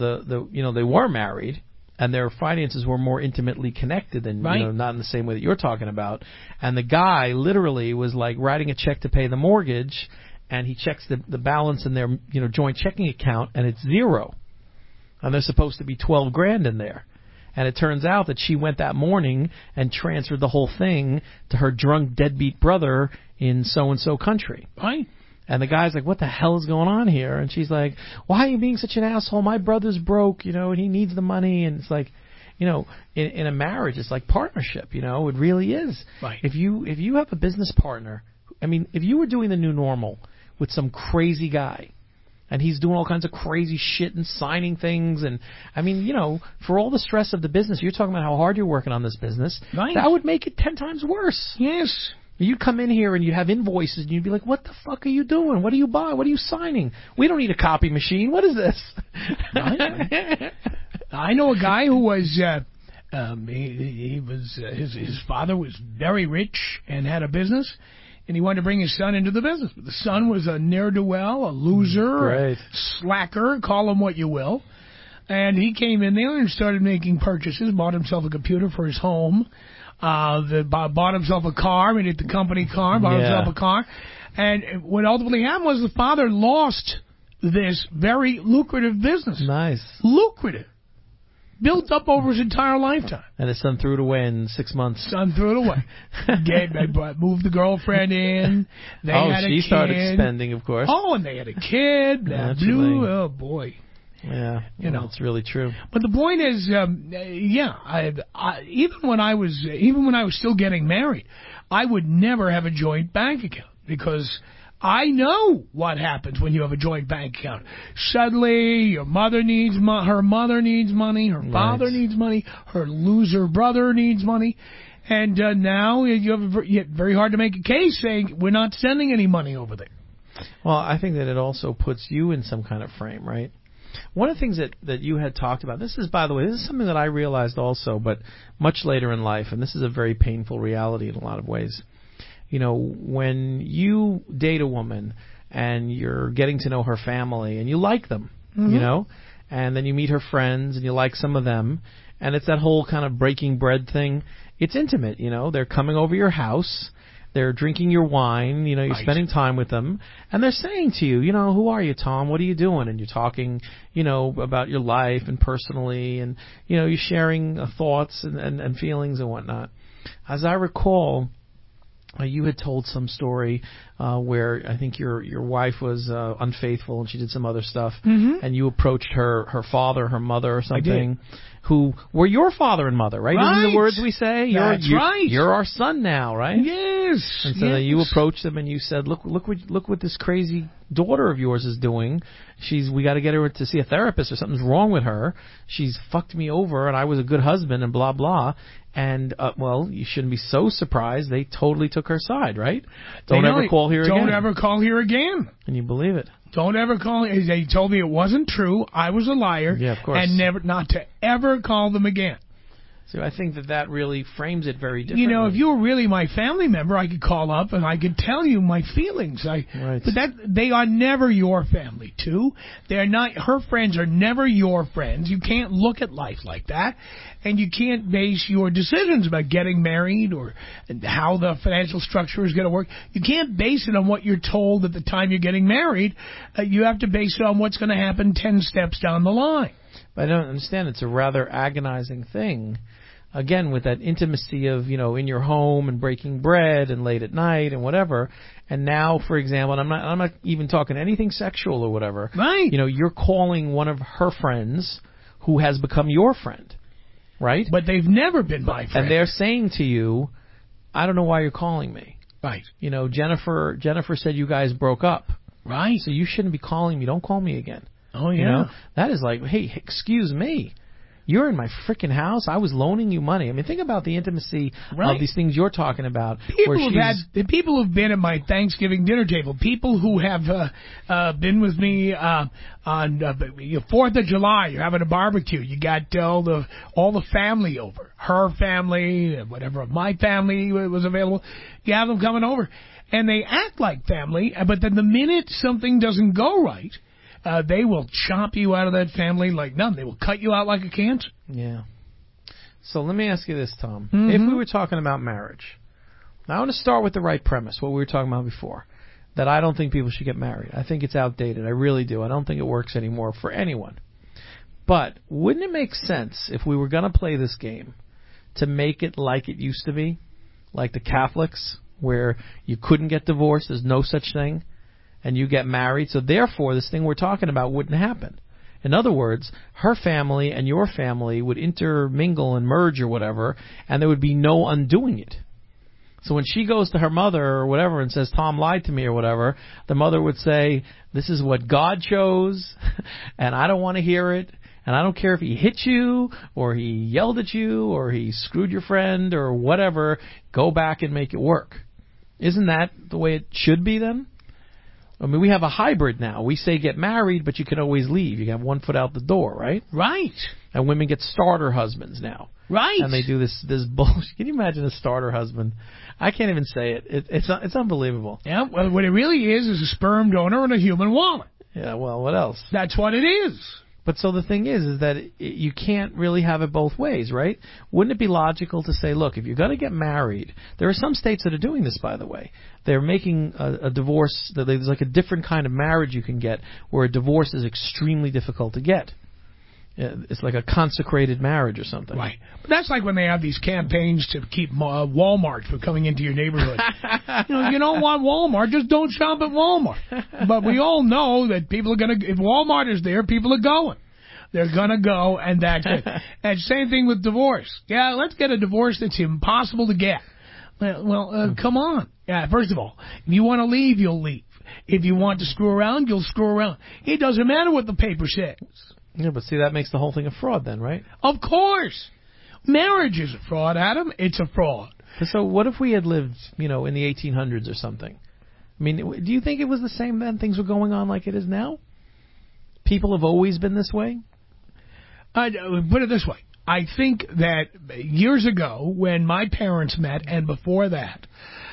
they were married and their finances were more intimately connected than, right. You know, not in the same way that you're talking about. And the guy literally was like writing a check to pay the mortgage, and he checks the balance in their, you know, joint checking account, and it's zero. And there's supposed to be $12,000 in there. And it turns out that she went that morning and transferred the whole thing to her drunk deadbeat brother in so-and-so country. Right. And the guy's like, what the hell is going on here? And she's like, why are you being such an asshole? My brother's broke, you know, and he needs the money. And it's like, you know, in a marriage, it's like partnership, you know, it really is. Right. If you have a business partner, I mean, if you were doing the new normal with some crazy guy, and he's doing all kinds of crazy shit and signing things, and, I mean, you know, for all the stress of the business, you're talking about how hard you're working on this business, right. That would make it 10 times worse. Yes. You'd come in here and you'd have invoices and you'd be like, what the fuck are you doing? What do you buy? What are you signing? We don't need a copy machine. What is this? I know a guy who was He was his father was very rich and had a business, and he wanted to bring his son into the business. But the son was a ne'er-do-well, a loser, a slacker, call him what you will. And he came in there and started making purchases, bought himself a computer for his home, bought himself a car, made it the company car, bought himself a car. And what ultimately happened was the father lost this very lucrative business. Nice. Lucrative. Built up over his entire lifetime. And his son threw it away in 6 months. Son threw it away. They moved the girlfriend in. They had a kid. She started spending, of course. Oh, and they had a kid. Oh, boy. Yeah, it's really true. But the point is, even when I was still getting married, I would never have a joint bank account because I know what happens when you have a joint bank account. Suddenly, your mother needs her mother needs money, her father needs money, her loser brother needs money, and now you have very hard to make a case saying we're not sending any money over there. Well, I think that it also puts you in some kind of frame, right? One of the things that you had talked about, this is, by the way, this is something that I realized also, but much later in life, and this is a very painful reality in a lot of ways. When you date a woman and you're getting to know her family and you like them, and then you meet her friends and you like some of them, and it's that whole kind of breaking bread thing. It's intimate, they're coming over your house. They're drinking your wine, you're spending time with them, and they're saying to you, who are you, Tom? What are you doing? And you're talking, about your life and personally, and, you're sharing thoughts and feelings and whatnot. As I recall, you had told some story where I think your wife was unfaithful and she did some other stuff, and you approached her father, her mother or something, who were your father and mother, right? Isn't the words we say? That's right. You're our son now, right? Yes. And so then you approached them and you said, look what this crazy daughter of yours is doing. We got to get her to see a therapist or something's wrong with her. She's fucked me over and I was a good husband and blah, blah. And, you shouldn't be so surprised. They totally took her side, right? Don't ever call here again. Don't ever call here again. And you believe it. Don't ever call. They told me it wasn't true. I was a liar. Yeah, of course. And not to ever call them again. So I think that really frames it very differently. If you were really my family member, I could call up and I could tell you my feelings. But they are never your family, too. They're not. Her friends are never your friends. You can't look at life like that, and you can't base your decisions about getting married or how the financial structure is going to work. You can't base it on what you're told at the time you're getting married. You have to base it on what's going to happen 10 steps down the line. But I don't understand. It's a rather agonizing thing. Again, with that intimacy of, in your home and breaking bread and late at night and whatever. And now, for example, and I'm not even talking anything sexual or whatever. Right. You're calling one of her friends who has become your friend. Right? But they've never been my friend. And they're saying to you, I don't know why you're calling me. Right. Jennifer said you guys broke up. Right. So you shouldn't be calling me. Don't call me again. Oh, yeah. That is like, hey, excuse me. You're in my freaking house. I was loaning you money. I mean, think about the intimacy of these things you're talking about. People who've been at my Thanksgiving dinner table, people who have been with me on 4th of July. You're having a barbecue. You got all the family over. Her family, whatever, my family was available. You have them coming over, and they act like family. But then the minute something doesn't go right, they will chop you out of that family like nothing. They will cut you out like a cancer. Yeah. So let me ask you this, Tom. If we were talking about marriage, now I want to start with the right premise, what we were talking about before, that I don't think people should get married. I think it's outdated. I really do. I don't think it works anymore for anyone. But wouldn't it make sense if we were going to play this game to make it like it used to be, like the Catholics, where you couldn't get divorced, there's no such thing, and you get married, so therefore this thing we're talking about wouldn't happen. In other words, her family and your family would intermingle and merge or whatever, and there would be no undoing it. So when she goes to her mother or whatever and says, Tom lied to me or whatever, the mother would say, this is what God chose, and I don't want to hear it, and I don't care if he hit you or he yelled at you or he screwed your friend or whatever, go back and make it work. Isn't that the way it should be then? I mean, we have a hybrid now. We say get married, but you can always leave. You can have one foot out the door, right? Right. And women get starter husbands now. Right. And they do this bullshit. Can you imagine a starter husband? I can't even say it. It's unbelievable. Yeah, well, what it really is a sperm donor and a human wallet. Yeah, well, what else? That's what it is. But so the thing is that you can't really have it both ways, right? Wouldn't it be logical to say, look, if you're going to get married, there are some states that are doing this, by the way. They're making a divorce, there's like a different kind of marriage you can get where a divorce is extremely difficult to get. It's like a consecrated marriage or something. Right. But that's like when they have these campaigns to keep Walmart from coming into your neighborhood. You don't want Walmart, just don't shop at Walmart. But we all know that people are going to, if Walmart is there, people are going. They're going to go, and that's it. And same thing with divorce. Yeah, let's get a divorce that's impossible to get. Well, come on. Yeah, first of all, if you want to leave, you'll leave. If you want to screw around, you'll screw around. It doesn't matter what the paper says. Yeah, but see, that makes the whole thing a fraud then, right? Of course. Marriage is a fraud, Adam. It's a fraud. So what if we had lived, in the 1800s or something? I mean, do you think it was the same then? Things were going on like it is now? People have always been this way? Put it this way. I think that years ago, when my parents met, and before that,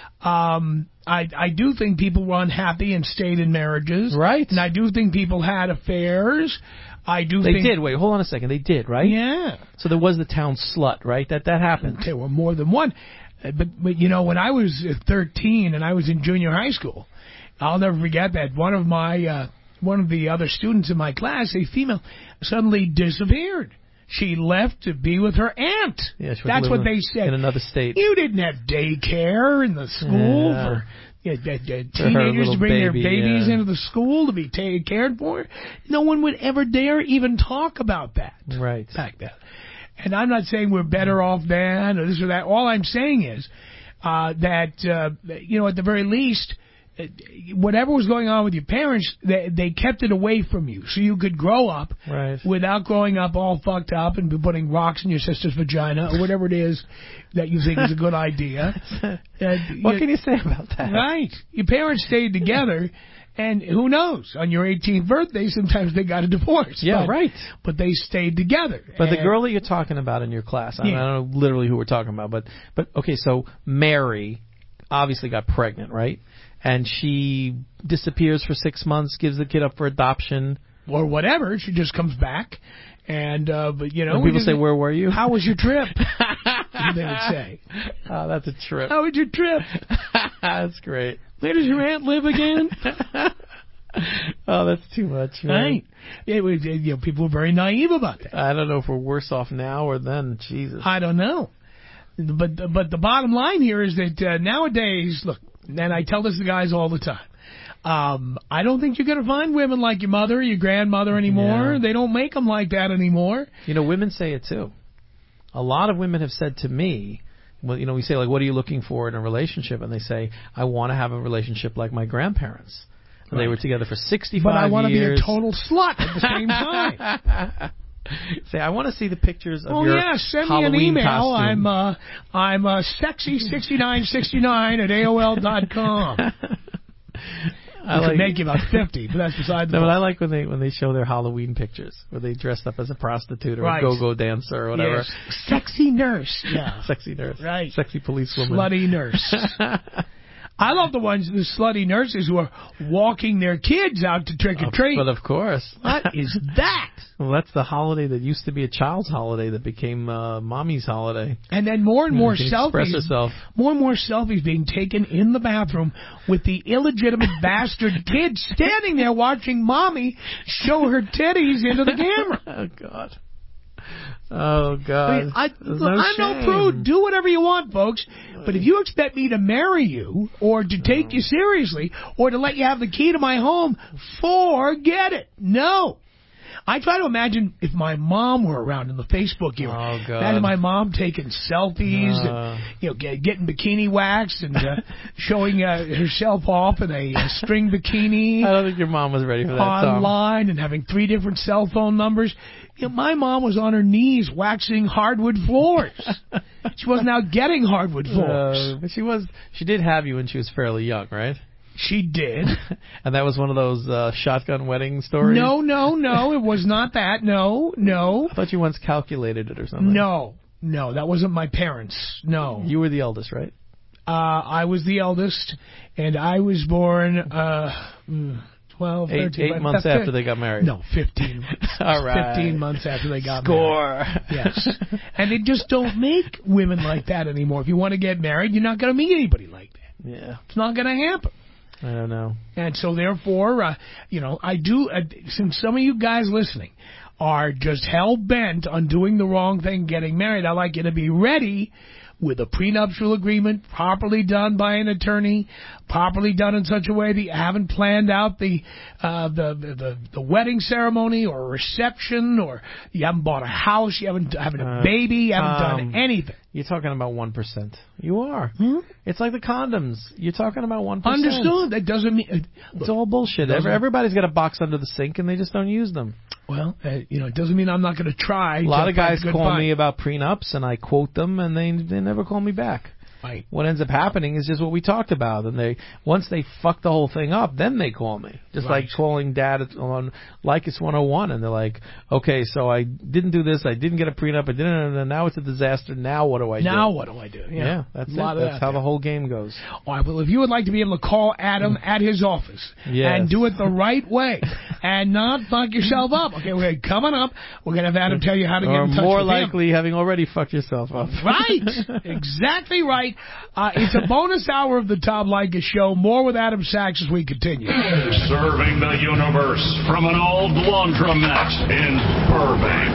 I do think people were unhappy and stayed in marriages. Right. And I do think people had affairs. They did. Wait, hold on a second. They did, right? Yeah. So there was the town slut, right? That happened. There were more than one. But when I was 13 and I was in junior high school, I'll never forget that one of the other students in my class, a female, suddenly disappeared. She left to be with her aunt. Yeah, that's what they said. In another state. You didn't have daycare in the school for teenagers to bring their babies into the school to be cared for. No one would ever dare even talk about that. Right. Back then. And I'm not saying we're better off then or this or that. All I'm saying is that, at the very least, whatever was going on with your parents, they kept it away from you, so you could grow up without growing up all fucked up and be putting rocks in your sister's vagina or whatever it is that you think is a good idea. What can you say about that? Right. Your parents stayed together, and who knows? On your 18th birthday, sometimes they got a divorce. Yeah, right. But they stayed together. But the girl that you're talking about in your class, I don't know literally who we're talking about, but okay, so Mary obviously got pregnant, right? And she disappears for 6 months, gives the kid up for adoption. Or whatever. She just comes back. And, When people say, where were you? How was your trip? They would say. Oh, that's a trip. How was your trip? That's great. Where does your aunt live again? Oh, that's too much, right? People were very naive about that. I don't know if we're worse off now or then. Jesus. I don't know. But the bottom line here is that nowadays, look, and I tell this to guys all the time, I don't think you're going to find women like your mother or your grandmother anymore. Yeah. They don't make them like that anymore. Women say it too. A lot of women have said to me, we say, like, what are you looking for in a relationship? And they say, I want to have a relationship like my grandparents. And they were together for 65 years. But I want to be a total slut at the same time. Say, I want to see the pictures of your send Halloween me an email. costume. I'm sexy6969 at AOL.com. I can make you about 50, but that's beside the point. But I like when they show their Halloween pictures, where they dressed up as a prostitute or a go-go dancer or whatever. Yes. Sexy nurse. Yeah. Sexy nurse. Right. Sexy policewoman. Slutty nurse. I love the slutty nurses who are walking their kids out to trick or treat. But of course. What is that? Well, that's the holiday that used to be a child's holiday that became mommy's holiday. And then more and more selfies. More and more selfies being taken in the bathroom with the illegitimate bastard kid standing there watching mommy show her titties into the camera. Oh, God. Oh, God. I'm no prude. Do whatever you want, folks. But if you expect me to marry you or to take you seriously or to let you have the key to my home, forget it. No. I try to imagine if my mom were around in the Facebook era. Oh, God. Imagine my mom taking selfies and getting bikini waxed and showing herself off in a string bikini. I don't think your mom was ready for that, online, Tom. And having 3 different cell phone numbers. My mom was on her knees waxing hardwood floors. She wasn't out getting hardwood floors. But she did have you when she was fairly young, right? She did. And that was one of those shotgun wedding stories? No. It was not that. No. I thought you once calculated it or something. No. No, that wasn't my parents. No. You were the eldest, right? I was the eldest, and I was born 12, 13... 8 months after they got married. No, 15 months. All right. 15 months after they got Score. married. Yes. And they just don't make women like that anymore. If you want to get married, you're not going to meet anybody like that. Yeah. It's not going to happen. I don't know. And so, therefore, I do, since some of you guys listening are just hell-bent on doing the wrong thing, getting married, I'd like you to be ready with a prenuptial agreement properly done by an attorney, properly done in such a way that you haven't planned out the wedding ceremony or a reception, or you haven't bought a house, you haven't had a baby, you haven't done anything. You're talking about 1%. You are. It's like the condoms. You're talking about 1%. Understood. That doesn't mean... It's all bullshit. Everybody's got a box under the sink, and they just don't use them. Well, it doesn't mean I'm not going to try. A lot of guys call me about prenups, and I quote them, and they never call me back. Right. What ends up happening is just what we talked about, and once they fuck the whole thing up, then they call me. Just like calling Dad on Lycus 101, and they're like, "Okay, so I didn't do this, I didn't get a prenup, I didn't, and now it's a disaster. Now what do I do?" Now what do I do? Yeah, that's it. That's how the whole game goes. All right, well, if you would like to be able to call Adam at his office and do it the right way and not fuck yourself up, okay, coming up, we're going to have Adam tell you how to get in touch with him. Or more likely, having already fucked yourself up. Right. Exactly right. It's a bonus hour of the Tom Leykis Show. More with Adam Sachs as we continue. Serving the universe from an old laundromat in Burbank.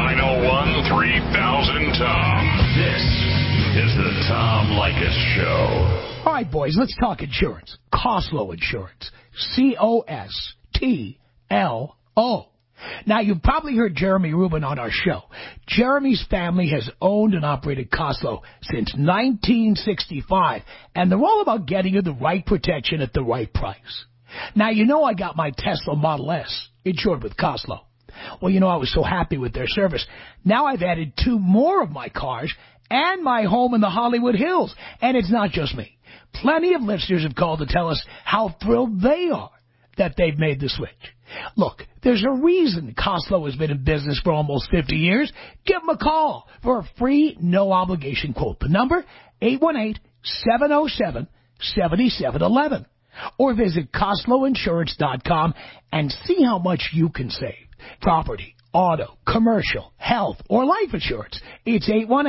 901-3000-TOM. This is the Tom Leykis Show. All right, boys, let's talk insurance. Coslow Insurance. C-O-S-T-L-O. Now, you've probably heard Jeremy Rubin on our show. Jeremy's family has owned and operated Coslow since 1965, and they're all about getting you the right protection at the right price. Now, I got my Tesla Model S insured with Coslow. Well, I was so happy with their service. Now I've added 2 more of my cars and my home in the Hollywood Hills. And it's not just me. Plenty of listeners have called to tell us how thrilled they are that they've made the switch. Look, there's a reason Coslow has been in business for almost 50 years. Give them a call for a free, no-obligation quote. The number, 818-707-7711. Or visit CoslowInsurance.com and see how much you can save. Property, auto, commercial, health, or life insurance. It's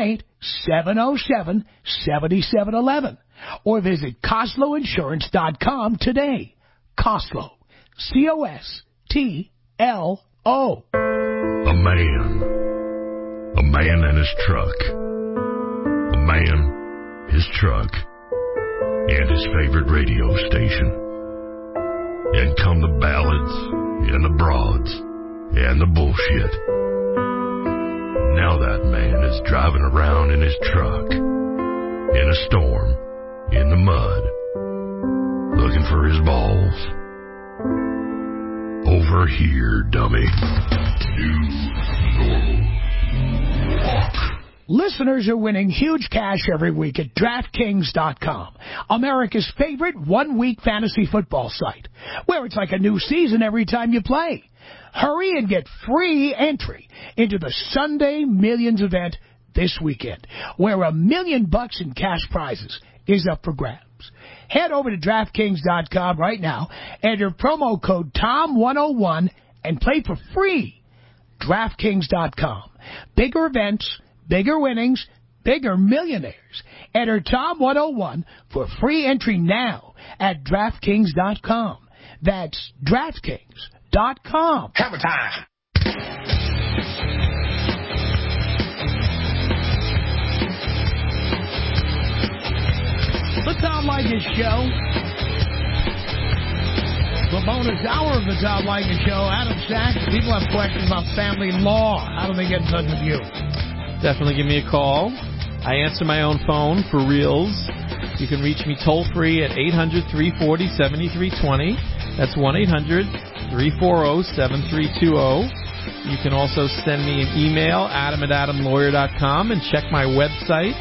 818-707-7711. Or visit CoslowInsurance.com today. Coslow. C-O-S-T-L-O. A man and his truck. A man, his truck, and his favorite radio station. And come the ballads, and the broads, and the bullshit. Now that man is driving around in his truck, in a storm, in the mud, looking for his balls. Over here, dummy. New normal. Walk. Listeners are winning huge cash every week at DraftKings.com, America's favorite one-week fantasy football site, where it's like a new season every time you play. Hurry and get free entry into the Sunday Millions event this weekend, where $1 million in cash prizes is up for grabs. Head over to DraftKings.com right now, enter promo code TOM101, and play for free. DraftKings.com. Bigger events, bigger winnings, bigger millionaires. Enter TOM101 for free entry now at DraftKings.com. That's DraftKings.com. Hammer time. The Tom Leykis Show. The bonus hour of the Tom Leykis Show. Adam Sachs. People have questions about family law. How do they get in touch with you? Definitely give me a call. I answer my own phone for reals. You can reach me toll-free at 800-340-7320. That's 1-800-340-7320. You can also send me an email, adam@adamlawyer.com, and check my website,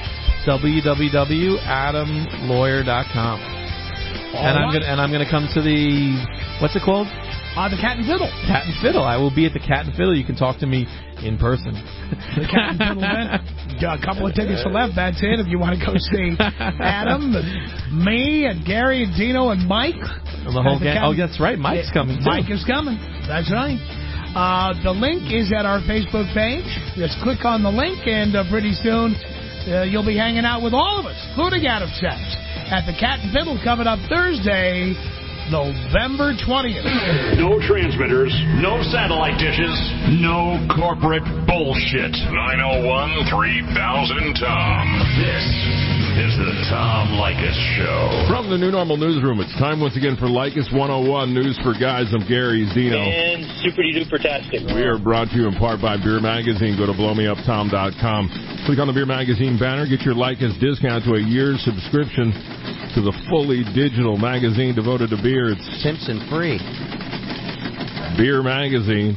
www.adamlawyer.com. And I'm gonna come to the, what's it called? The Cat and Fiddle. Cat and Fiddle. I will be at the Cat and Fiddle. You can talk to me in person. The Cat and Fiddle event. Got a couple of tickets left. That's it. If you want to go see Adam, and me, and Gary, and Dino, and Mike. And the whole gang. Oh, that's right. Mike's coming, too. Mike is coming. That's right. The link is at our Facebook page. Just click on the link, and pretty soon you'll be hanging out with all of us, including Adam Sachs, at the Cat and Fiddle coming up Thursday, November 20th. No transmitters, no satellite dishes, no corporate bullshit. 901-3000-TOM. This is the Tom Leykis Show. From the New Normal Newsroom, it's time once again for Leykis 101 News for Guys. I'm Gary Zeno. And super-duper-tastic. We are brought to you in part by Beer Magazine. Go to blowmeuptom.com. Click on the Beer Magazine banner. Get your Leykis discount to a year's subscription to the fully digital magazine devoted to beer. It's Simpson free. Beer Magazine.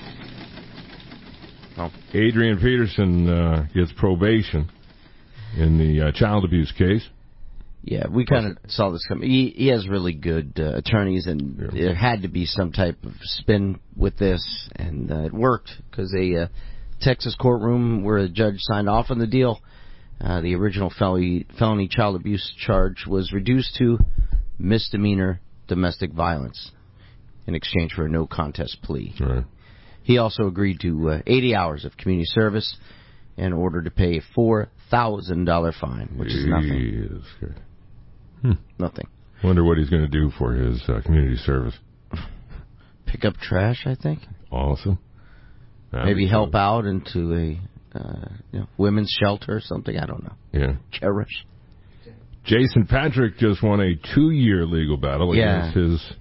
Oh. Adrian Peterson gets probation in the child abuse case. Yeah, we kind of saw this coming. He has really good attorneys, and there had to be some type of spin with this, and it worked because a Texas courtroom where a judge signed off on the deal, the original felony child abuse charge was reduced to misdemeanor domestic violence in exchange for a no contest plea. Right. He also agreed to 80 hours of community service in order to pay a $4,000 fine, which is nothing. Nothing. Wonder what he's going to do for his community service. Pick up trash, I think. Awesome. Maybe help out into a women's shelter or something. I don't know. Yeah. Cherish. Jason Patrick just won a 2-year legal battle against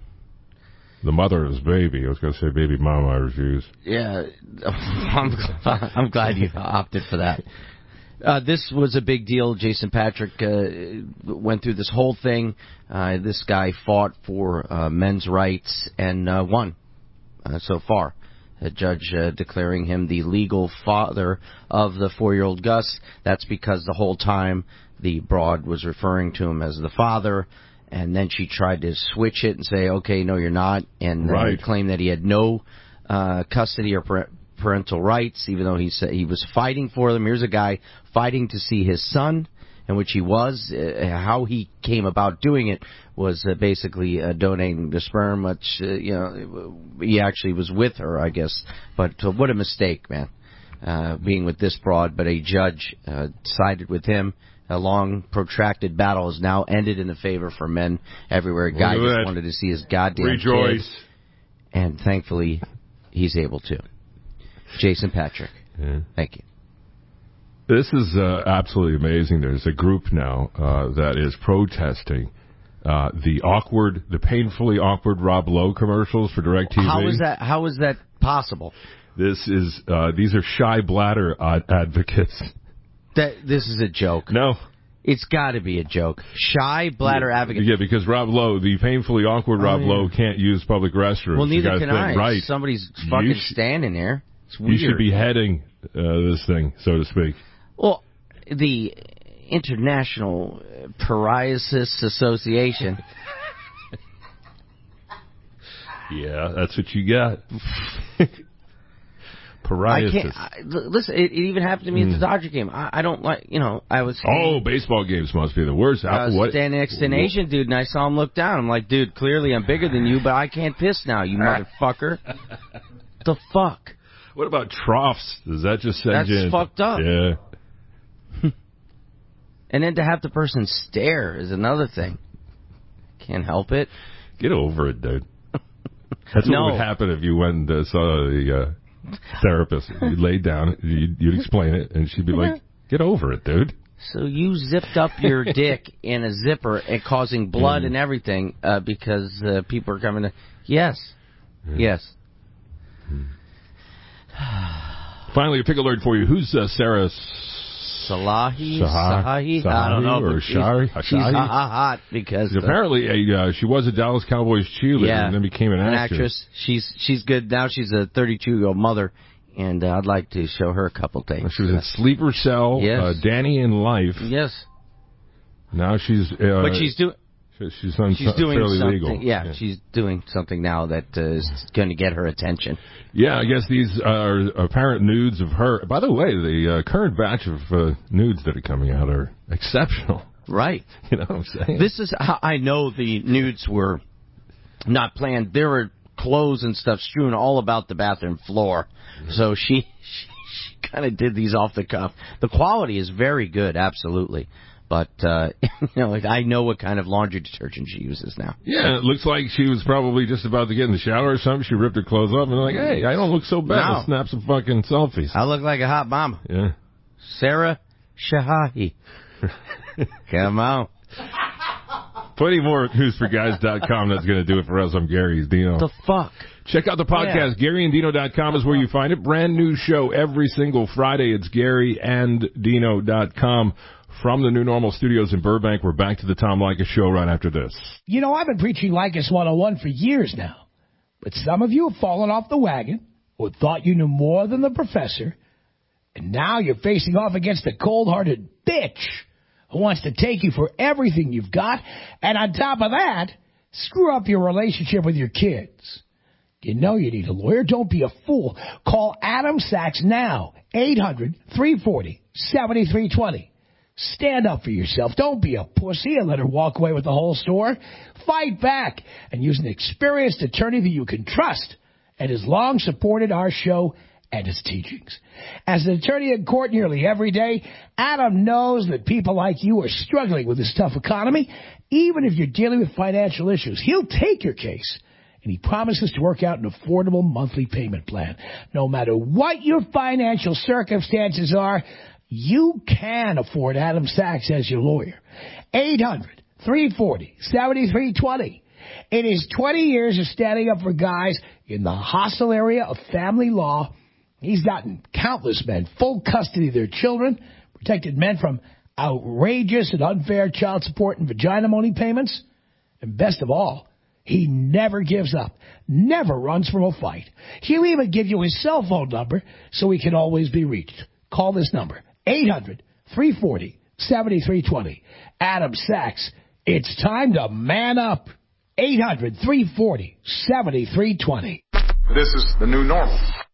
the mother of his baby. I was going to say baby mama, I refuse. Yeah. I'm glad you opted for that. This was a big deal. Jason Patrick went through this whole thing. This guy fought for men's rights and won so far. A judge declaring him the legal father of the 4-year-old Gus. That's because the whole time the broad was referring to him as the father, and then she tried to switch it and say, okay, no, you're not, and then claim that he had no custody or parental rights, even though he said he was fighting for them. Here's a guy fighting to see his son, in which he was. How he came about doing it was basically donating the sperm, which, he actually was with her, I guess. But what a mistake, man, being with this broad. But a judge sided with him. A long, protracted battle has now ended in the favor for men everywhere. A guy just wanted to see his goddamn kid. And thankfully, he's able to. Jason Patrick. Yeah. Thank you. This is absolutely amazing. There's a group now that is protesting the painfully awkward Rob Lowe commercials for DirecTV. How is that possible? These are shy bladder advocates. This is a joke. No. It's got to be a joke. Shy bladder advocate. Yeah, because Rob Lowe, the painfully awkward Rob Lowe, can't use public restrooms. Well, neither can I. Right. Somebody's fucking standing there. It's weird. You should be heading this thing, so to speak. Well, the International Psoriasis Association. Yeah, that's what you got. Psoriasis. Listen, it even happened to me at the Dodger game. I don't like, I was... baseball games must be the worst. I was standing next to an Asian dude, and I saw him look down. I'm like, dude, clearly I'm bigger than you, but I can't piss now, you motherfucker. The fuck? What about troughs? Does that just send you... That's fucked up. Yeah. And then to have the person stare is another thing. Can't help it. Get over it, dude. That's what would happen if you went and saw the therapist. You laid down, you'd explain it, and she'd be like, get over it, dude. So you zipped up your dick in a zipper and causing blood and everything because people are coming to... Yes. Yes. Finally, a pick alert for you. Who's Sarah... Sahi? I don't know. Or Shari? She's hot because... Apparently, she was a Dallas Cowboys cheerleader and then became an actress. She's good. Now she's a 32-year-old mother, and I'd like to show her a couple things. She was in Sleeper Cell, Danny in Life. Yes. Now she's... but she's doing... She's doing fairly something. legal. Yeah, she's doing something now that is going to get her attention. Yeah, I guess these are apparent nudes of her. By the way, the current batch of nudes that are coming out are exceptional. Right. You know what I'm saying? This is how I know the nudes were not planned. There were clothes and stuff strewn all about the bathroom floor. So she kind of did these off the cuff. The quality is very good, absolutely. But, I know what kind of laundry detergent she uses now. Yeah, it looks like she was probably just about to get in the shower or something. She ripped her clothes off and like, hey, I don't look so bad. No. Let's snap some fucking selfies. I look like a hot mama. Yeah. Sarah Shahahi. Come on. Plenty more at newsforguys.com. That's going to do it for us. I'm Gary. He's Dino. The fuck? Check out the podcast. Yeah. GaryandDino.com is where you find it. Brand new show every single Friday. It's GaryandDino.com. From the New Normal Studios in Burbank, we're back to the Tom Leykis Show right after this. You know, I've been preaching Leykis 101 for years now. But some of you have fallen off the wagon or thought you knew more than the professor. And now you're facing off against a cold-hearted bitch who wants to take you for everything you've got. And on top of that, screw up your relationship with your kids. You know you need a lawyer. Don't be a fool. Call Adam Sachs now. 800-340-7320. Stand up for yourself. Don't be a pussy and let her walk away with the whole store. Fight back and use an experienced attorney that you can trust and has long supported our show and its teachings. As an attorney in court nearly every day, Adam knows that people like you are struggling with this tough economy. Even if you're dealing with financial issues, he'll take your case. And he promises to work out an affordable monthly payment plan. No matter what your financial circumstances are, you can afford Adam Sachs as your lawyer. 800-340-7320. In his 20 years of standing up for guys in the hostile area of family law, he's gotten countless men full custody of their children, protected men from outrageous and unfair child support and vagina money payments, and best of all, he never gives up, never runs from a fight. He'll even give you his cell phone number so he can always be reached. Call this number, 800-340-7320. Adam Sachs, it's time to man up. 800-340-7320. This is the new normal.